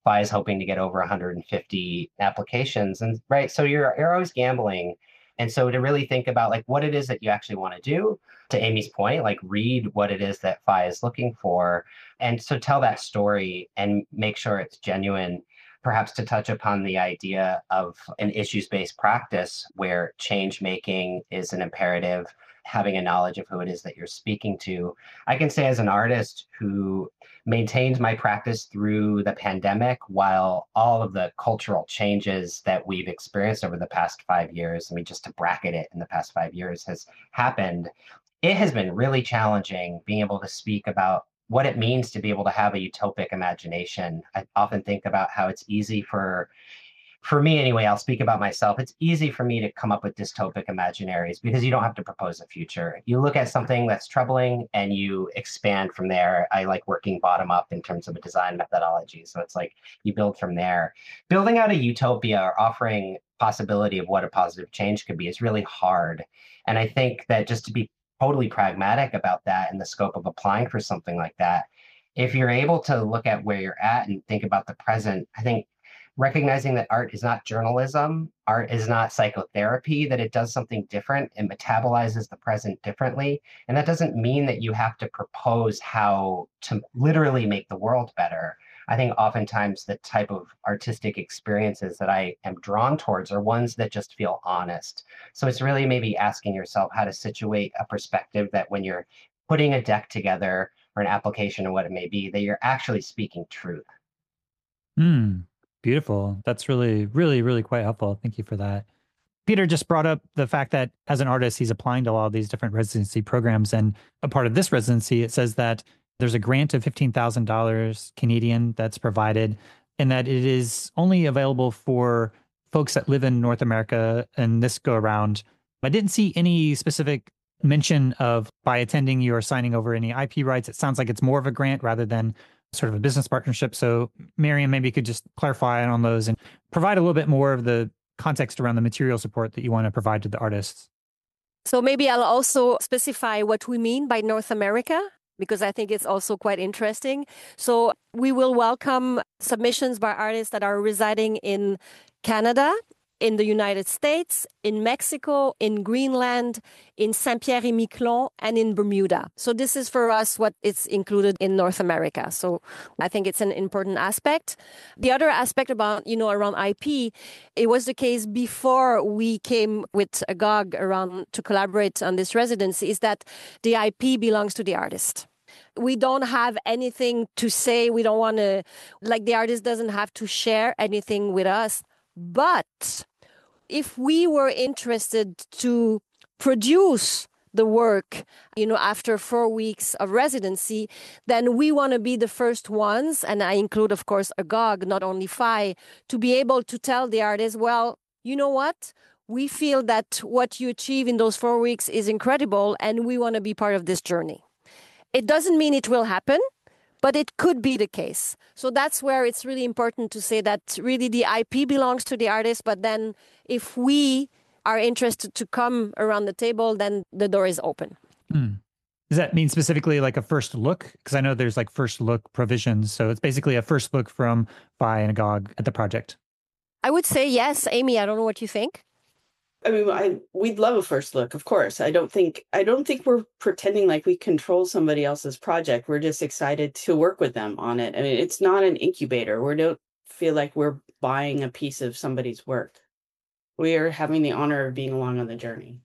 FI is hoping to get over 150 applications. And right, so you're always gambling. And so to really think about like what it is that you actually want to do, to Amy's point, like read what it is that FI is looking for. And so tell that story and make sure it's genuine. Perhaps to touch upon the idea of an issues-based practice where change making is an imperative, having a knowledge of who it is that you're speaking to. I can say as an artist who maintained my practice through the pandemic while all of the cultural changes that we've experienced over the past 5 years, I mean, just to bracket it in the past 5 years has happened, it has been really challenging being able to speak about what it means to be able to have a utopic imagination. I often think about how it's easy for me anyway, I'll speak about myself. It's easy for me to come up with dystopic imaginaries because you don't have to propose a future. You look at something that's troubling and you expand from there. I like working bottom up in terms of a design methodology. So it's like you build from there. Building out a utopia or offering possibility of what a positive change could be is really hard. And I think that just to be totally pragmatic about that in the scope of applying for something like that, if you're able to look at where you're at and think about the present, I think recognizing that art is not journalism, art is not psychotherapy, that it does something different, it metabolizes the present differently. And that doesn't mean that you have to propose how to literally make the world better. I think oftentimes the type of artistic experiences that I am drawn towards are ones that just feel honest. So it's really maybe asking yourself how to situate a perspective that when you're putting a deck together or an application or what it may be, that you're actually speaking truth. Beautiful. That's really, really, really quite helpful. Thank you for that. Peter just brought up the fact that as an artist, he's applying to a lot of these different residency programs. And a part of this residency, it says that there's a grant of $15,000 Canadian that's provided, and that it is only available for folks that live in North America and this go around. I didn't see any specific mention of by attending you or signing over any IP rights. It sounds like it's more of a grant rather than sort of a business partnership. So Miriam, maybe you could just clarify on those and provide a little bit more of the context around the material support that you want to provide to the artists. So maybe I'll also specify what we mean by North America, because I think it's also quite interesting. So we will welcome submissions by artists that are residing in Canada, in the United States, in Mexico, in Greenland, in Saint-Pierre-et-Miquelon, and in Bermuda. So this is for us what is included in North America. So I think it's an important aspect. The other aspect about, around IP, it was the case before we came with Agog around to collaborate on this residency, is that the IP belongs to the artist. We don't have anything to say. We don't want to, the artist doesn't have to share anything with us. But if we were interested to produce the work, after 4 weeks of residency, then we want to be the first ones, and I include, of course, Agog, not only FI, to be able to tell the artist, well, you know what? We feel that what you achieve in those 4 weeks is incredible, and we want to be part of this journey. It doesn't mean it will happen, but it could be the case. So that's where it's really important to say that really the IP belongs to the artist, but then if we are interested to come around the table, then the door is open. Does that mean specifically like a first look? Because I know there's like first look provisions. So it's basically a first look from FI and Agog at the project. I would say yes. Amy, I don't know what you think. I mean, we'd love a first look, of course. I don't think we're pretending like we control somebody else's project. We're just excited to work with them on it. I mean, it's not an incubator. We don't feel like we're buying a piece of somebody's work. We are having the honor of being along on the journey.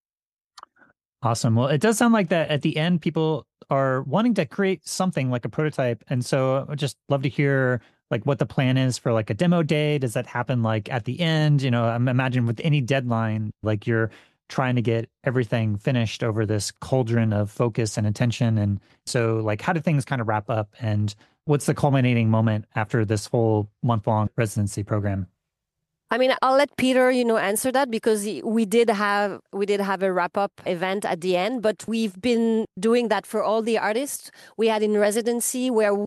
Awesome. Well, it does sound like that at the end, people are wanting to create something like a prototype. And so I'd just love to hear like what the plan is for like a demo day. Does that happen like at the end? I'm imagining with any deadline, like you're trying to get everything finished over this cauldron of focus and attention. And so like, how do things kind of wrap up? And what's the culminating moment after this whole month-long residency program? I mean, I'll let Peter, answer that, because we did have a wrap-up event at the end, but we've been doing that for all the artists we had in residency, where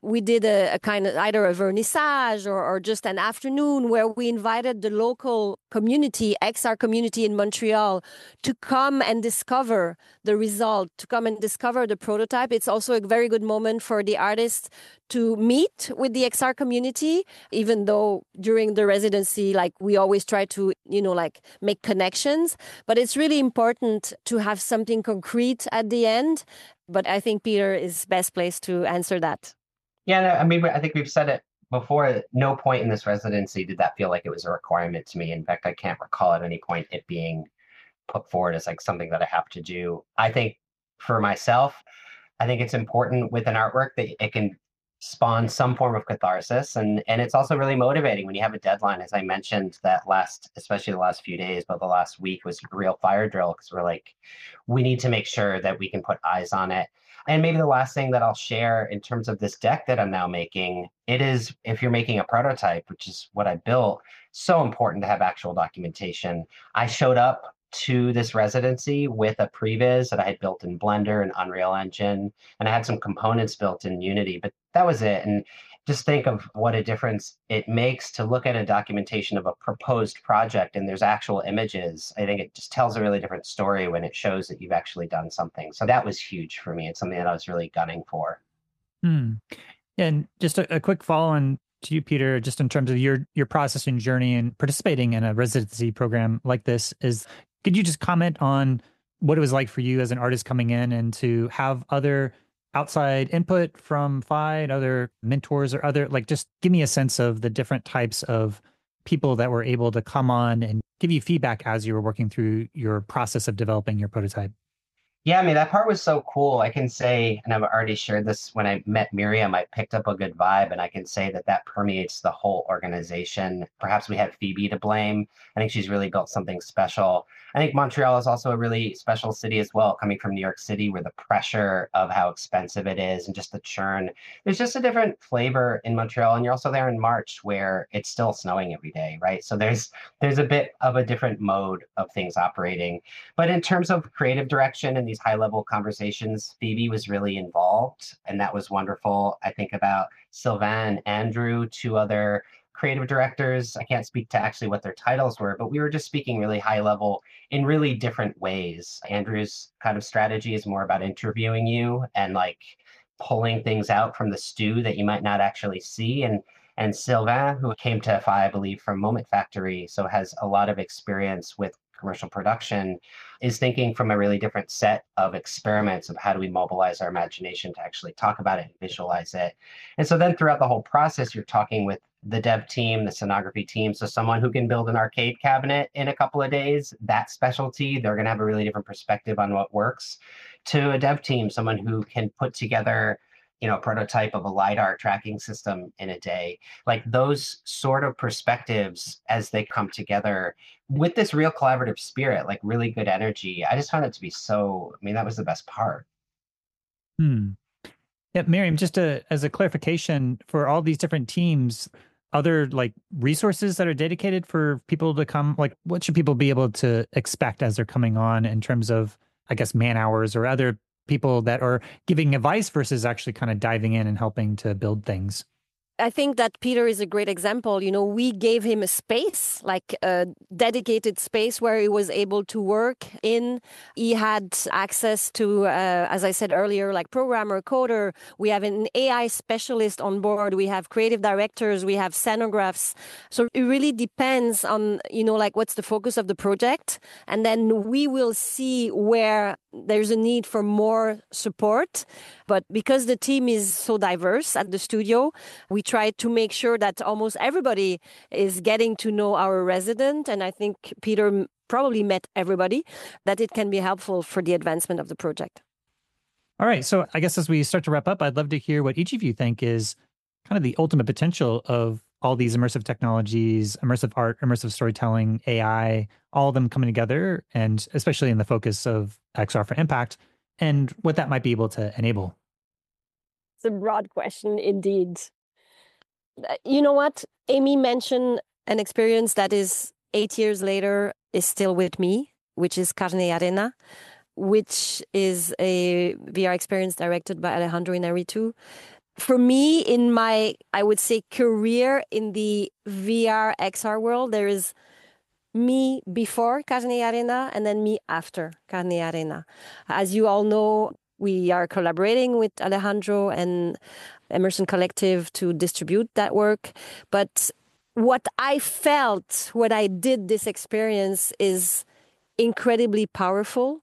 we did a kind of either a vernissage or just an afternoon where we invited the local community, XR community in Montreal, to come and discover the result, to come and discover the prototype. It's also a very good moment for the artists to meet with the XR community, even though during the residency, like we always try to, like make connections. But it's really important to have something concrete at the end. But I think Peter is best placed to answer that. Yeah, no, I mean, I think we've said it before. At no point in this residency did that feel like it was a requirement to me. In fact, I can't recall at any point it being put forward as like something that I have to do. I think for myself, I think it's important with an artwork that it can spawn some form of catharsis. And it's also really motivating when you have a deadline. As I mentioned, especially the last few days, but the last week was a real fire drill because we're like, we need to make sure that we can put eyes on it. And maybe the last thing that I'll share in terms of this deck that I'm now making, it is, if you're making a prototype, which is what I built, so important to have actual documentation. I showed up to this residency with a previs that I had built in Blender and Unreal Engine, and I had some components built in Unity, but that was it. And just think of what a difference it makes to look at a documentation of a proposed project and there's actual images. I think it just tells a really different story when it shows that you've actually done something. So that was huge for me. It's something that I was really gunning for. And just a quick follow-on to you, Peter, just in terms of your process and journey and participating in a residency program like this, could you just comment on what it was like for you as an artist coming in and to have other outside input from Phi and other mentors or other, like, just give me a sense of the different types of people that were able to come on and give you feedback as you were working through your process of developing your prototype. Yeah, I mean, that part was so cool. I can say, and I've already shared this, when I met Miriam, I picked up a good vibe, and I can say that permeates the whole organization. Perhaps we have Phoebe to blame. I think she's really built something special. I think Montreal is also a really special city as well, coming from New York City, where the pressure of how expensive it is and just the churn. There's just a different flavor in Montreal, and you're also there in March where it's still snowing every day, right? So there's a bit of a different mode of things operating. But in terms of creative direction and these high-level conversations, Phoebe was really involved, and that was wonderful. I think about Sylvain, Andrew, two other creative directors. I can't speak to actually what their titles were, but we were just speaking really high level in really different ways. Andrew's kind of strategy is more about interviewing you and like pulling things out from the stew that you might not actually see. And Sylvain, who came to Phi, I believe, from Moment Factory, so has a lot of experience with commercial production, is thinking from a really different set of experiments of how do we mobilize our imagination to actually talk about it and visualize it. And so then throughout the whole process, you're talking with the dev team, the scenography team. So someone who can build an arcade cabinet in a couple of days, that specialty, they're going to have a really different perspective on what works. To a dev team, someone who can put together a prototype of a LiDAR tracking system in a day. Like those sort of perspectives as they come together with this real collaborative spirit, like really good energy. I just found it to be that was the best part. Yeah, Miriam, just as a clarification, for all these different teams, other like resources that are dedicated for people to come, like what should people be able to expect as they're coming on in terms of, I guess, man hours or other people that are giving advice versus actually kind of diving in and helping to build things? I think that Peter is a great example. We gave him a space, like a dedicated space where he was able to work in. He had access to, as I said earlier, like programmer, coder. We have an AI specialist on board. We have creative directors. We have scenographs. So it really depends on, like what's the focus of the project. And then we will see where there's a need for more support. But because the team is so diverse at the studio, we try to make sure that almost everybody is getting to know our resident. And I think Peter probably met everybody, that it can be helpful for the advancement of the project. All right. So I guess as we start to wrap up, I'd love to hear what each of you think is kind of the ultimate potential of all these immersive technologies, immersive art, immersive storytelling, AI, all of them coming together, and especially in the focus of XR for Impact, and what that might be able to enable. It's a broad question indeed. You know what? Amy mentioned an experience that is 8 years later is still with me, which is Carne Arena, which is a VR experience directed by Alejandro Inarritu. for me, in my, I would say, career in the VR XR world, there is me before Carne Arena and then me after Carne Arena. As you all know, we are collaborating with Alejandro and Emerson Collective to distribute that work. But what I felt when I did this experience is incredibly powerful.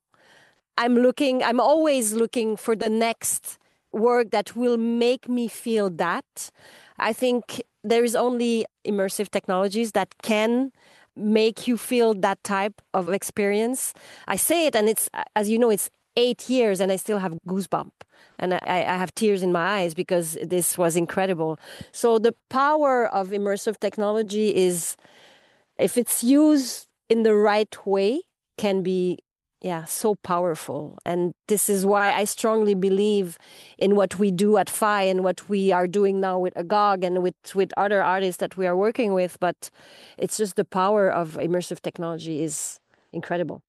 I'm always looking for the next work that will make me feel that. I think there is only immersive technologies that can make you feel that type of experience. I say it, and it's, as you know, it's 8 years and I still have goosebump. And I have tears in my eyes because this was incredible. So the power of immersive technology is, if it's used in the right way, can be so powerful. And this is why I strongly believe in what we do at Phi and what we are doing now with Agog and with other artists that we are working with. But it's just the power of immersive technology is incredible.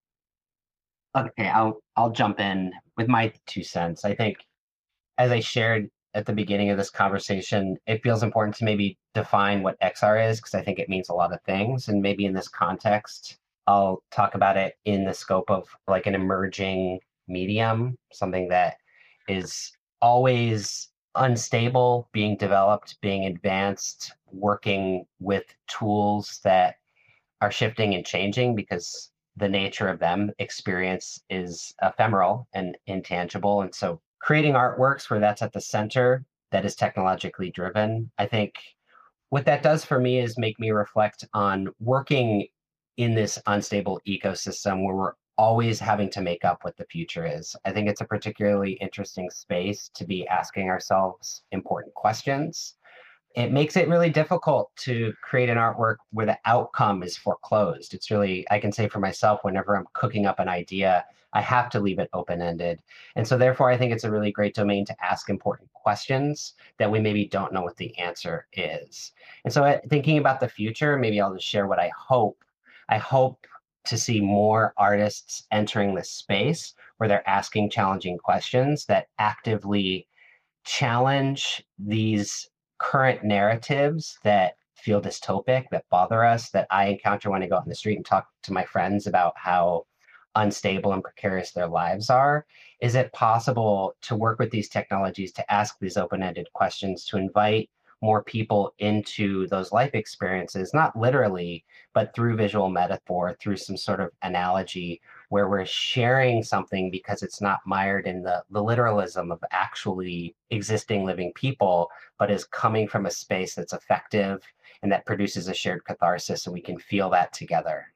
Okay, I'll jump in with my 2 cents. I think, as I shared at the beginning of this conversation, it feels important to maybe define what XR is, because I think it means a lot of things. And maybe in this context, I'll talk about it in the scope of like an emerging medium, something that is always unstable, being developed, being advanced, working with tools that are shifting and changing because the nature of them experience is ephemeral and intangible. And so creating artworks where that's at the center, that is technologically driven, I think what that does for me is make me reflect on working in this unstable ecosystem where we're always having to make up what the future is. I think it's a particularly interesting space to be asking ourselves important questions. It makes it really difficult to create an artwork where the outcome is foreclosed. It's really, I can say for myself, whenever I'm cooking up an idea, I have to leave it open-ended. And so therefore, I think it's a really great domain to ask important questions that we maybe don't know what the answer is. And so thinking about the future, maybe I'll just share what I hope. I hope to see more artists entering this space where they're asking challenging questions that actively challenge these current narratives that feel dystopic, that bother us, that I encounter when I go out in the street and talk to my friends about how unstable and precarious their lives are. Is it possible to work with these technologies to ask these open-ended questions, to invite more people into those life experiences, not literally, but through visual metaphor, through some sort of analogy where we're sharing something because it's not mired in the literalism of actually existing living people, but is coming from a space that's effective and that produces a shared catharsis, and we can feel that together.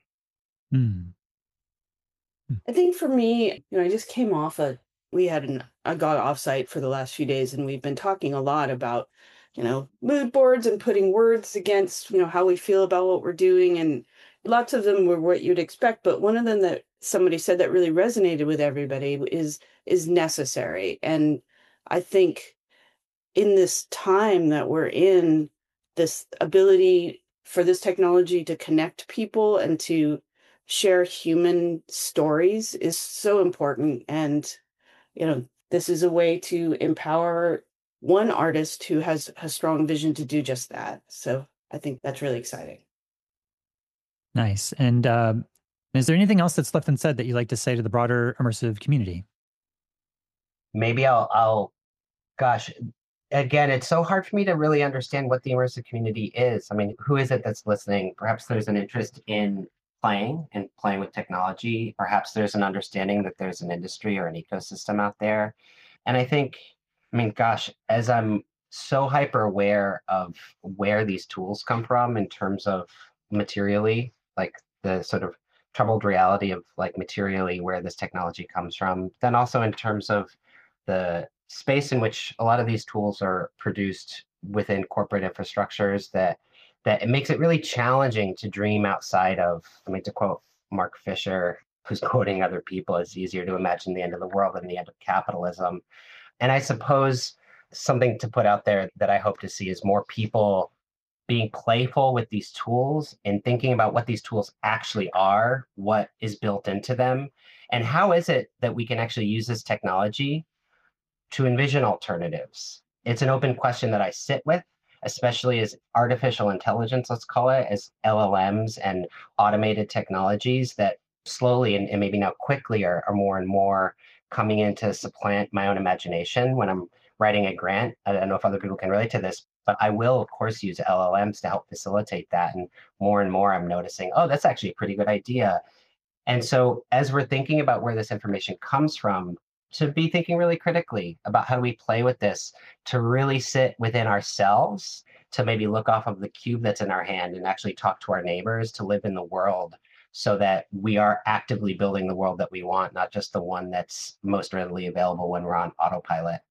I think for me, I just came off we had a GOG offsite for the last few days, and we've been talking a lot about, mood boards and putting words against, how we feel about what we're doing. And lots of them were what you'd expect. But one of them that somebody said that really resonated with everybody is necessary. And I think in this time that we're in, this ability for this technology to connect people and to share human stories is so important. And, this is a way to empower one artist who has a strong vision to do just that. So I think that's really exciting. Nice. And is there anything else that's left unsaid that you'd like to say to the broader immersive community? Maybe gosh, again, it's so hard for me to really understand what the immersive community is. I mean, who is it that's listening? Perhaps there's an interest in playing with technology. Perhaps there's an understanding that there's an industry or an ecosystem out there. And I think, gosh, as I'm so hyper aware of where these tools come from in terms of materially, like the sort of troubled reality of like materially where this technology comes from, then also in terms of the space in which a lot of these tools are produced within corporate infrastructures, that it makes it really challenging to dream outside of, to quote Mark Fisher, who's quoting other people, it's easier to imagine the end of the world than the end of capitalism. And I suppose something to put out there that I hope to see is more people being playful with these tools and thinking about what these tools actually are, what is built into them, and how is it that we can actually use this technology to envision alternatives, It's an open question that I sit with, especially as artificial intelligence, let's call it, as LLMs and automated technologies that slowly and maybe now quickly are more and more coming in to supplant my own imagination when I'm writing a grant. I don't know if other people can relate to this, but I will, of course, use LLMs to help facilitate that. And more I'm noticing, oh, that's actually a pretty good idea. And so as we're thinking about where this information comes from, to be thinking really critically about how do we play with this, to really sit within ourselves, to maybe look off of the cube that's in our hand and actually talk to our neighbors, to live in the world so that we are actively building the world that we want, not just the one that's most readily available when we're on autopilot.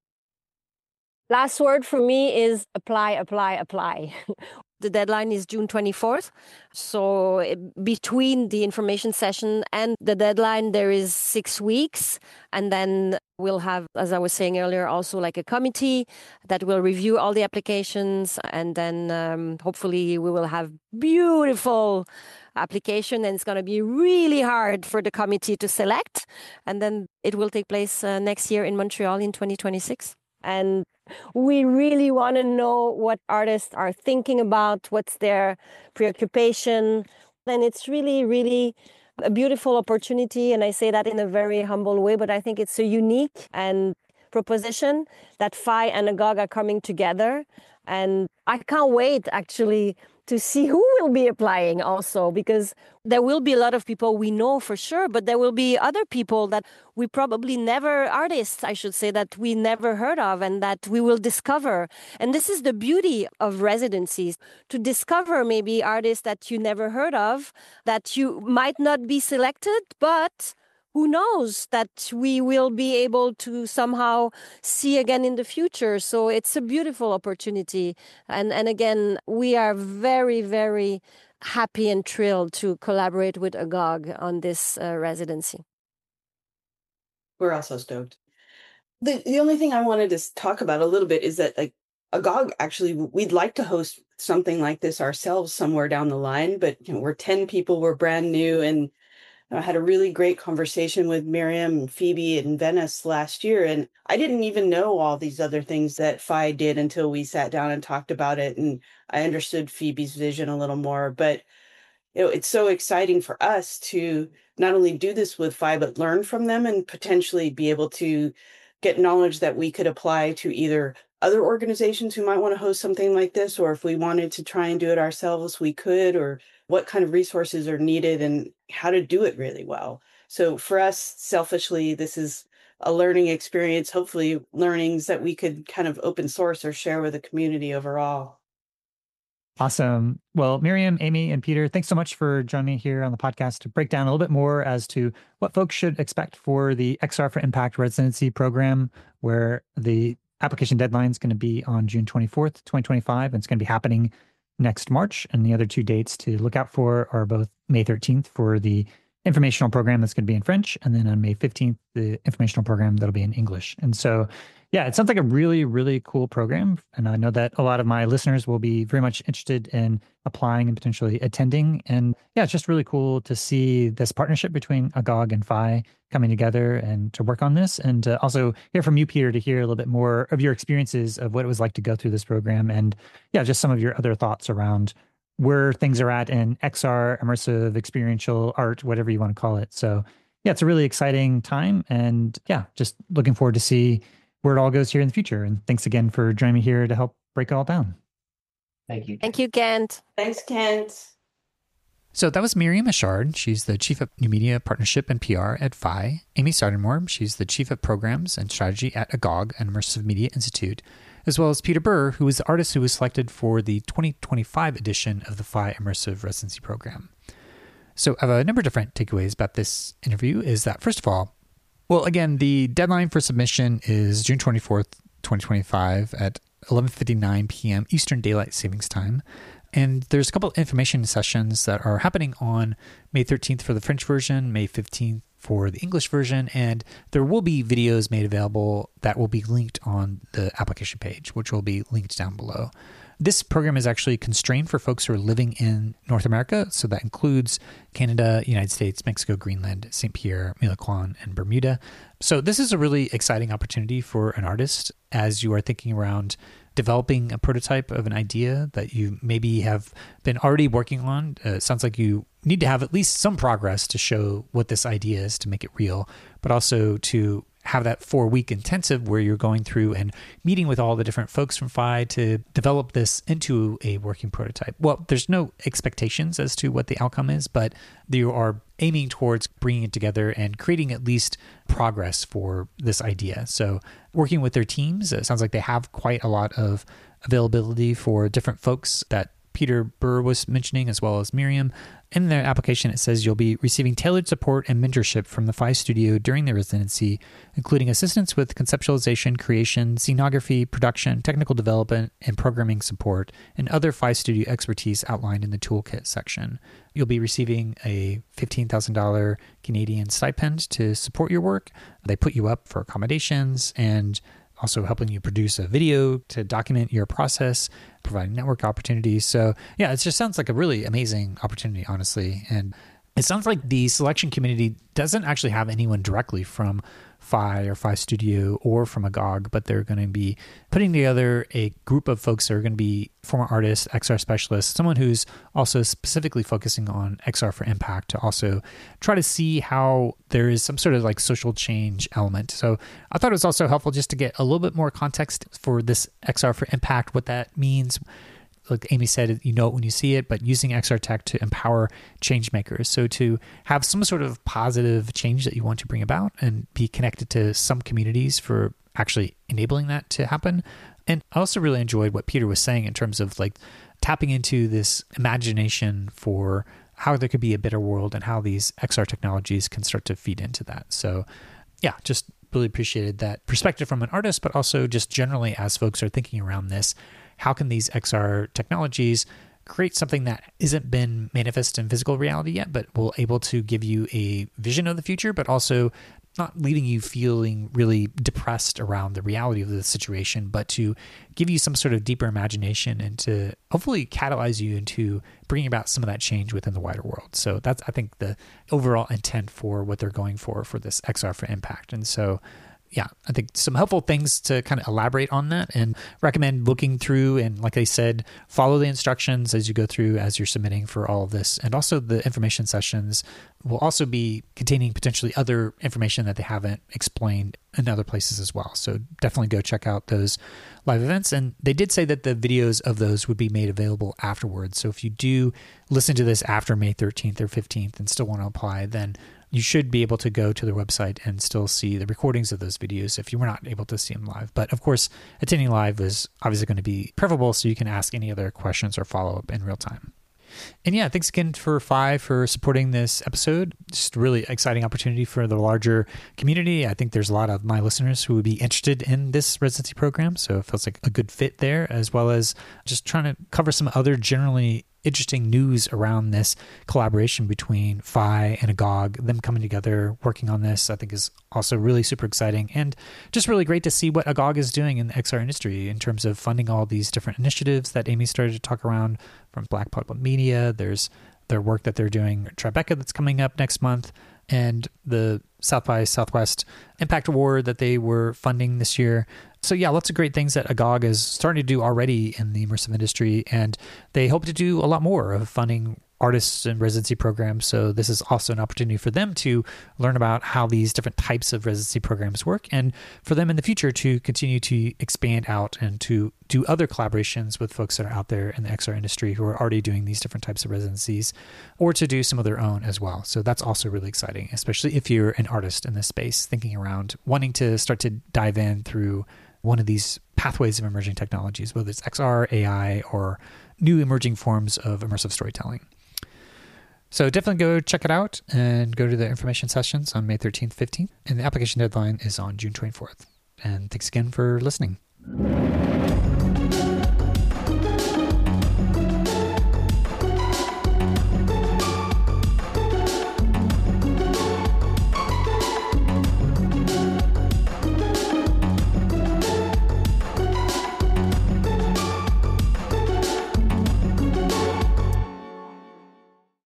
Last word for me is apply, apply, apply. The deadline is June 24th. So between the information session and the deadline, there is 6 weeks. And then we'll have, as I was saying earlier, also like a committee that will review all the applications. And then hopefully we will have beautiful application, and it's going to be really hard for the committee to select. And then it will take place next year in Montreal in 2026. And we really want to know what artists are thinking about, what's their preoccupation. And it's really, really a beautiful opportunity. And I say that in a very humble way, but I think it's a unique and proposition that FI and AGOG are coming together. And I can't wait actually to see who will be applying also, because there will be a lot of people we know for sure, but there will be other people that we probably never, artists, I should say, that we never heard of and that we will discover. And this is the beauty of residencies, to discover maybe artists that you never heard of, that you might not be selected, but who knows that we will be able to somehow see again in the future. So it's a beautiful opportunity. And again, we are very, very happy and thrilled to collaborate with AGOG on this residency. We're also stoked. The only thing I wanted to talk about a little bit is that, like, AGOG, actually, we'd like to host something like this ourselves somewhere down the line, but we're 10 people, we're brand new, and I had a really great conversation with Miriam and Phoebe in Venice last year, and I didn't even know all these other things that FI did until we sat down and talked about it, and I understood Phoebe's vision a little more. But it's so exciting for us to not only do this with FI, but learn from them and potentially be able to get knowledge that we could apply to either other organizations who might want to host something like this, or if we wanted to try and do it ourselves, we could, or what kind of resources are needed and how to do it really well. So for us, selfishly, this is a learning experience, hopefully learnings that we could kind of open source or share with the community overall. Awesome. Well, Miriam, Amy, and Peter, thanks so much for joining me here on the podcast to break down a little bit more as to what folks should expect for the XR for Impact residency program, where the application deadline is going to be on June 24th, 2025, and it's going to be happening next March. And the other two dates to look out for are both May 13th for the informational program that's going to be in French, and then on May 15th, the informational program that'll be in English. And so, yeah, it sounds like a really, really cool program. And I know that a lot of my listeners will be very much interested in applying and potentially attending. And yeah, it's just really cool to see this partnership between AGOG and FI coming together and to work on this. And to also hear from you, Peter, to hear a little bit more of your experiences of what it was like to go through this program. And yeah, just some of your other thoughts around where things are at in XR, immersive, experiential art, whatever you want to call it. So yeah, it's a really exciting time. And yeah, just looking forward to see where it all goes here in the future. And thanks again for joining me here to help break it all down. Thank you. Thank you, Kent. Thanks, Kent. So that was Miriam Achard. She's the Chief of New Media Partnership and PR at FI. Amy Seidenborn, she's the Chief of Programs and Strategy at AGOG, an Immersive Media Institute, as well as Peter Burr, who is the artist who was selected for the 2025 edition of the FI Immersive Residency Program. So I have a number of different takeaways about this interview is that, first of all, well, again, the deadline for submission is June 24th, 2025 at 11:59 p.m. Eastern Daylight Savings Time. And there's a couple of information sessions that are happening on May 13th for the French version, May 15th for the English version, and there will be videos made available that will be linked on the application page, which will be linked down below. This program is actually constrained for folks who are living in North America. So that includes Canada, United States, Mexico, Greenland, St. Pierre, Miquelon, and Bermuda. So this is a really exciting opportunity for an artist as you are thinking around developing a prototype of an idea that you maybe have been already working on. It sounds like you need to have at least some progress to show what this idea is to make it real, but also to have that 4-week intensive where you're going through and meeting with all the different folks from Phi to develop this into a working prototype. Well, there's no expectations as to what the outcome is, but you are aiming towards bringing it together and creating at least progress for this idea. So working with their teams, it sounds like they have quite a lot of availability for different folks that Peter Burr was mentioning, as well as Miriam. In their application, it says you'll be receiving tailored support and mentorship from the Phi Studio during the residency, including assistance with conceptualization, creation, scenography, production, technical development, and programming support, and other Phi Studio expertise outlined in the toolkit section. You'll be receiving a $15,000 Canadian stipend to support your work. They put you up for accommodations and also helping you produce a video to document your process, providing network opportunities. So yeah, it just sounds like a really amazing opportunity, honestly. And it sounds like the selection community doesn't actually have anyone directly from Phi or Phi Studio or from Agog, but they're going to be putting together a group of folks that are going to be former artists, XR specialists, someone who's also specifically focusing on XR for impact to also try to see how there is some sort of like social change element. So I thought it was also helpful just to get a little bit more context for this XR for impact, what that means. Like Amy said, you know it when you see it, but using XR tech to empower change makers. So to have some sort of positive change that you want to bring about and be connected to some communities for actually enabling that to happen. And I also really enjoyed what Peter was saying in terms of like tapping into this imagination for how there could be a better world and how these XR technologies can start to feed into that. So yeah, just really appreciated that perspective from an artist, but also just generally as folks are thinking around this, how can these XR technologies create something that isn't been manifest in physical reality yet, but will able to give you a vision of the future, but also not leaving you feeling really depressed around the reality of the situation, but to give you some sort of deeper imagination and to hopefully catalyze you into bringing about some of that change within the wider world. So that's, I think, the overall intent for what they're going for this XR for impact. And so yeah, I think some helpful things to kind of elaborate on that and recommend looking through. And like I said, follow the instructions as you go through, as you're submitting for all of this. And also the information sessions will also be containing potentially other information that they haven't explained in other places as well. So definitely go check out those live events. And they did say that the videos of those would be made available afterwards. So if you do listen to this after May 13th or 15th and still want to apply, then you should be able to go to their website and still see the recordings of those videos if you were not able to see them live. But of course, attending live is obviously going to be preferable so you can ask any other questions or follow up in real time. And yeah, thanks again for Phi for supporting this episode. Just a really exciting opportunity for the larger community. I think there's a lot of my listeners who would be interested in this residency program, so it feels like a good fit there, as well as just trying to cover some other generally interesting news around this collaboration between Phi and Agog. Them coming together, working on this, I think is also really super exciting and just really great to see what Agog is doing in the XR industry in terms of funding all these different initiatives that Amy started to talk around, from Black Public Media. There's their work that they're doing, Tribeca that's coming up next month, and the South by Southwest Impact Award that they were funding this year. So yeah, lots of great things that Agog is starting to do already in the immersive industry, and they hope to do a lot more of funding artists and residency programs. So this is also an opportunity for them to learn about how these different types of residency programs work, and for them in the future to continue to expand out and to do other collaborations with folks that are out there in the XR industry who are already doing these different types of residencies, or to do some of their own as well. So that's also really exciting, especially if you're an artist in this space, thinking around wanting to start to dive in through one of these pathways of emerging technologies, whether it's XR, AI, or new emerging forms of immersive storytelling. So definitely go check it out and go to the information sessions on May 13th, 15th. And the application deadline is on June 24th. And thanks again for listening.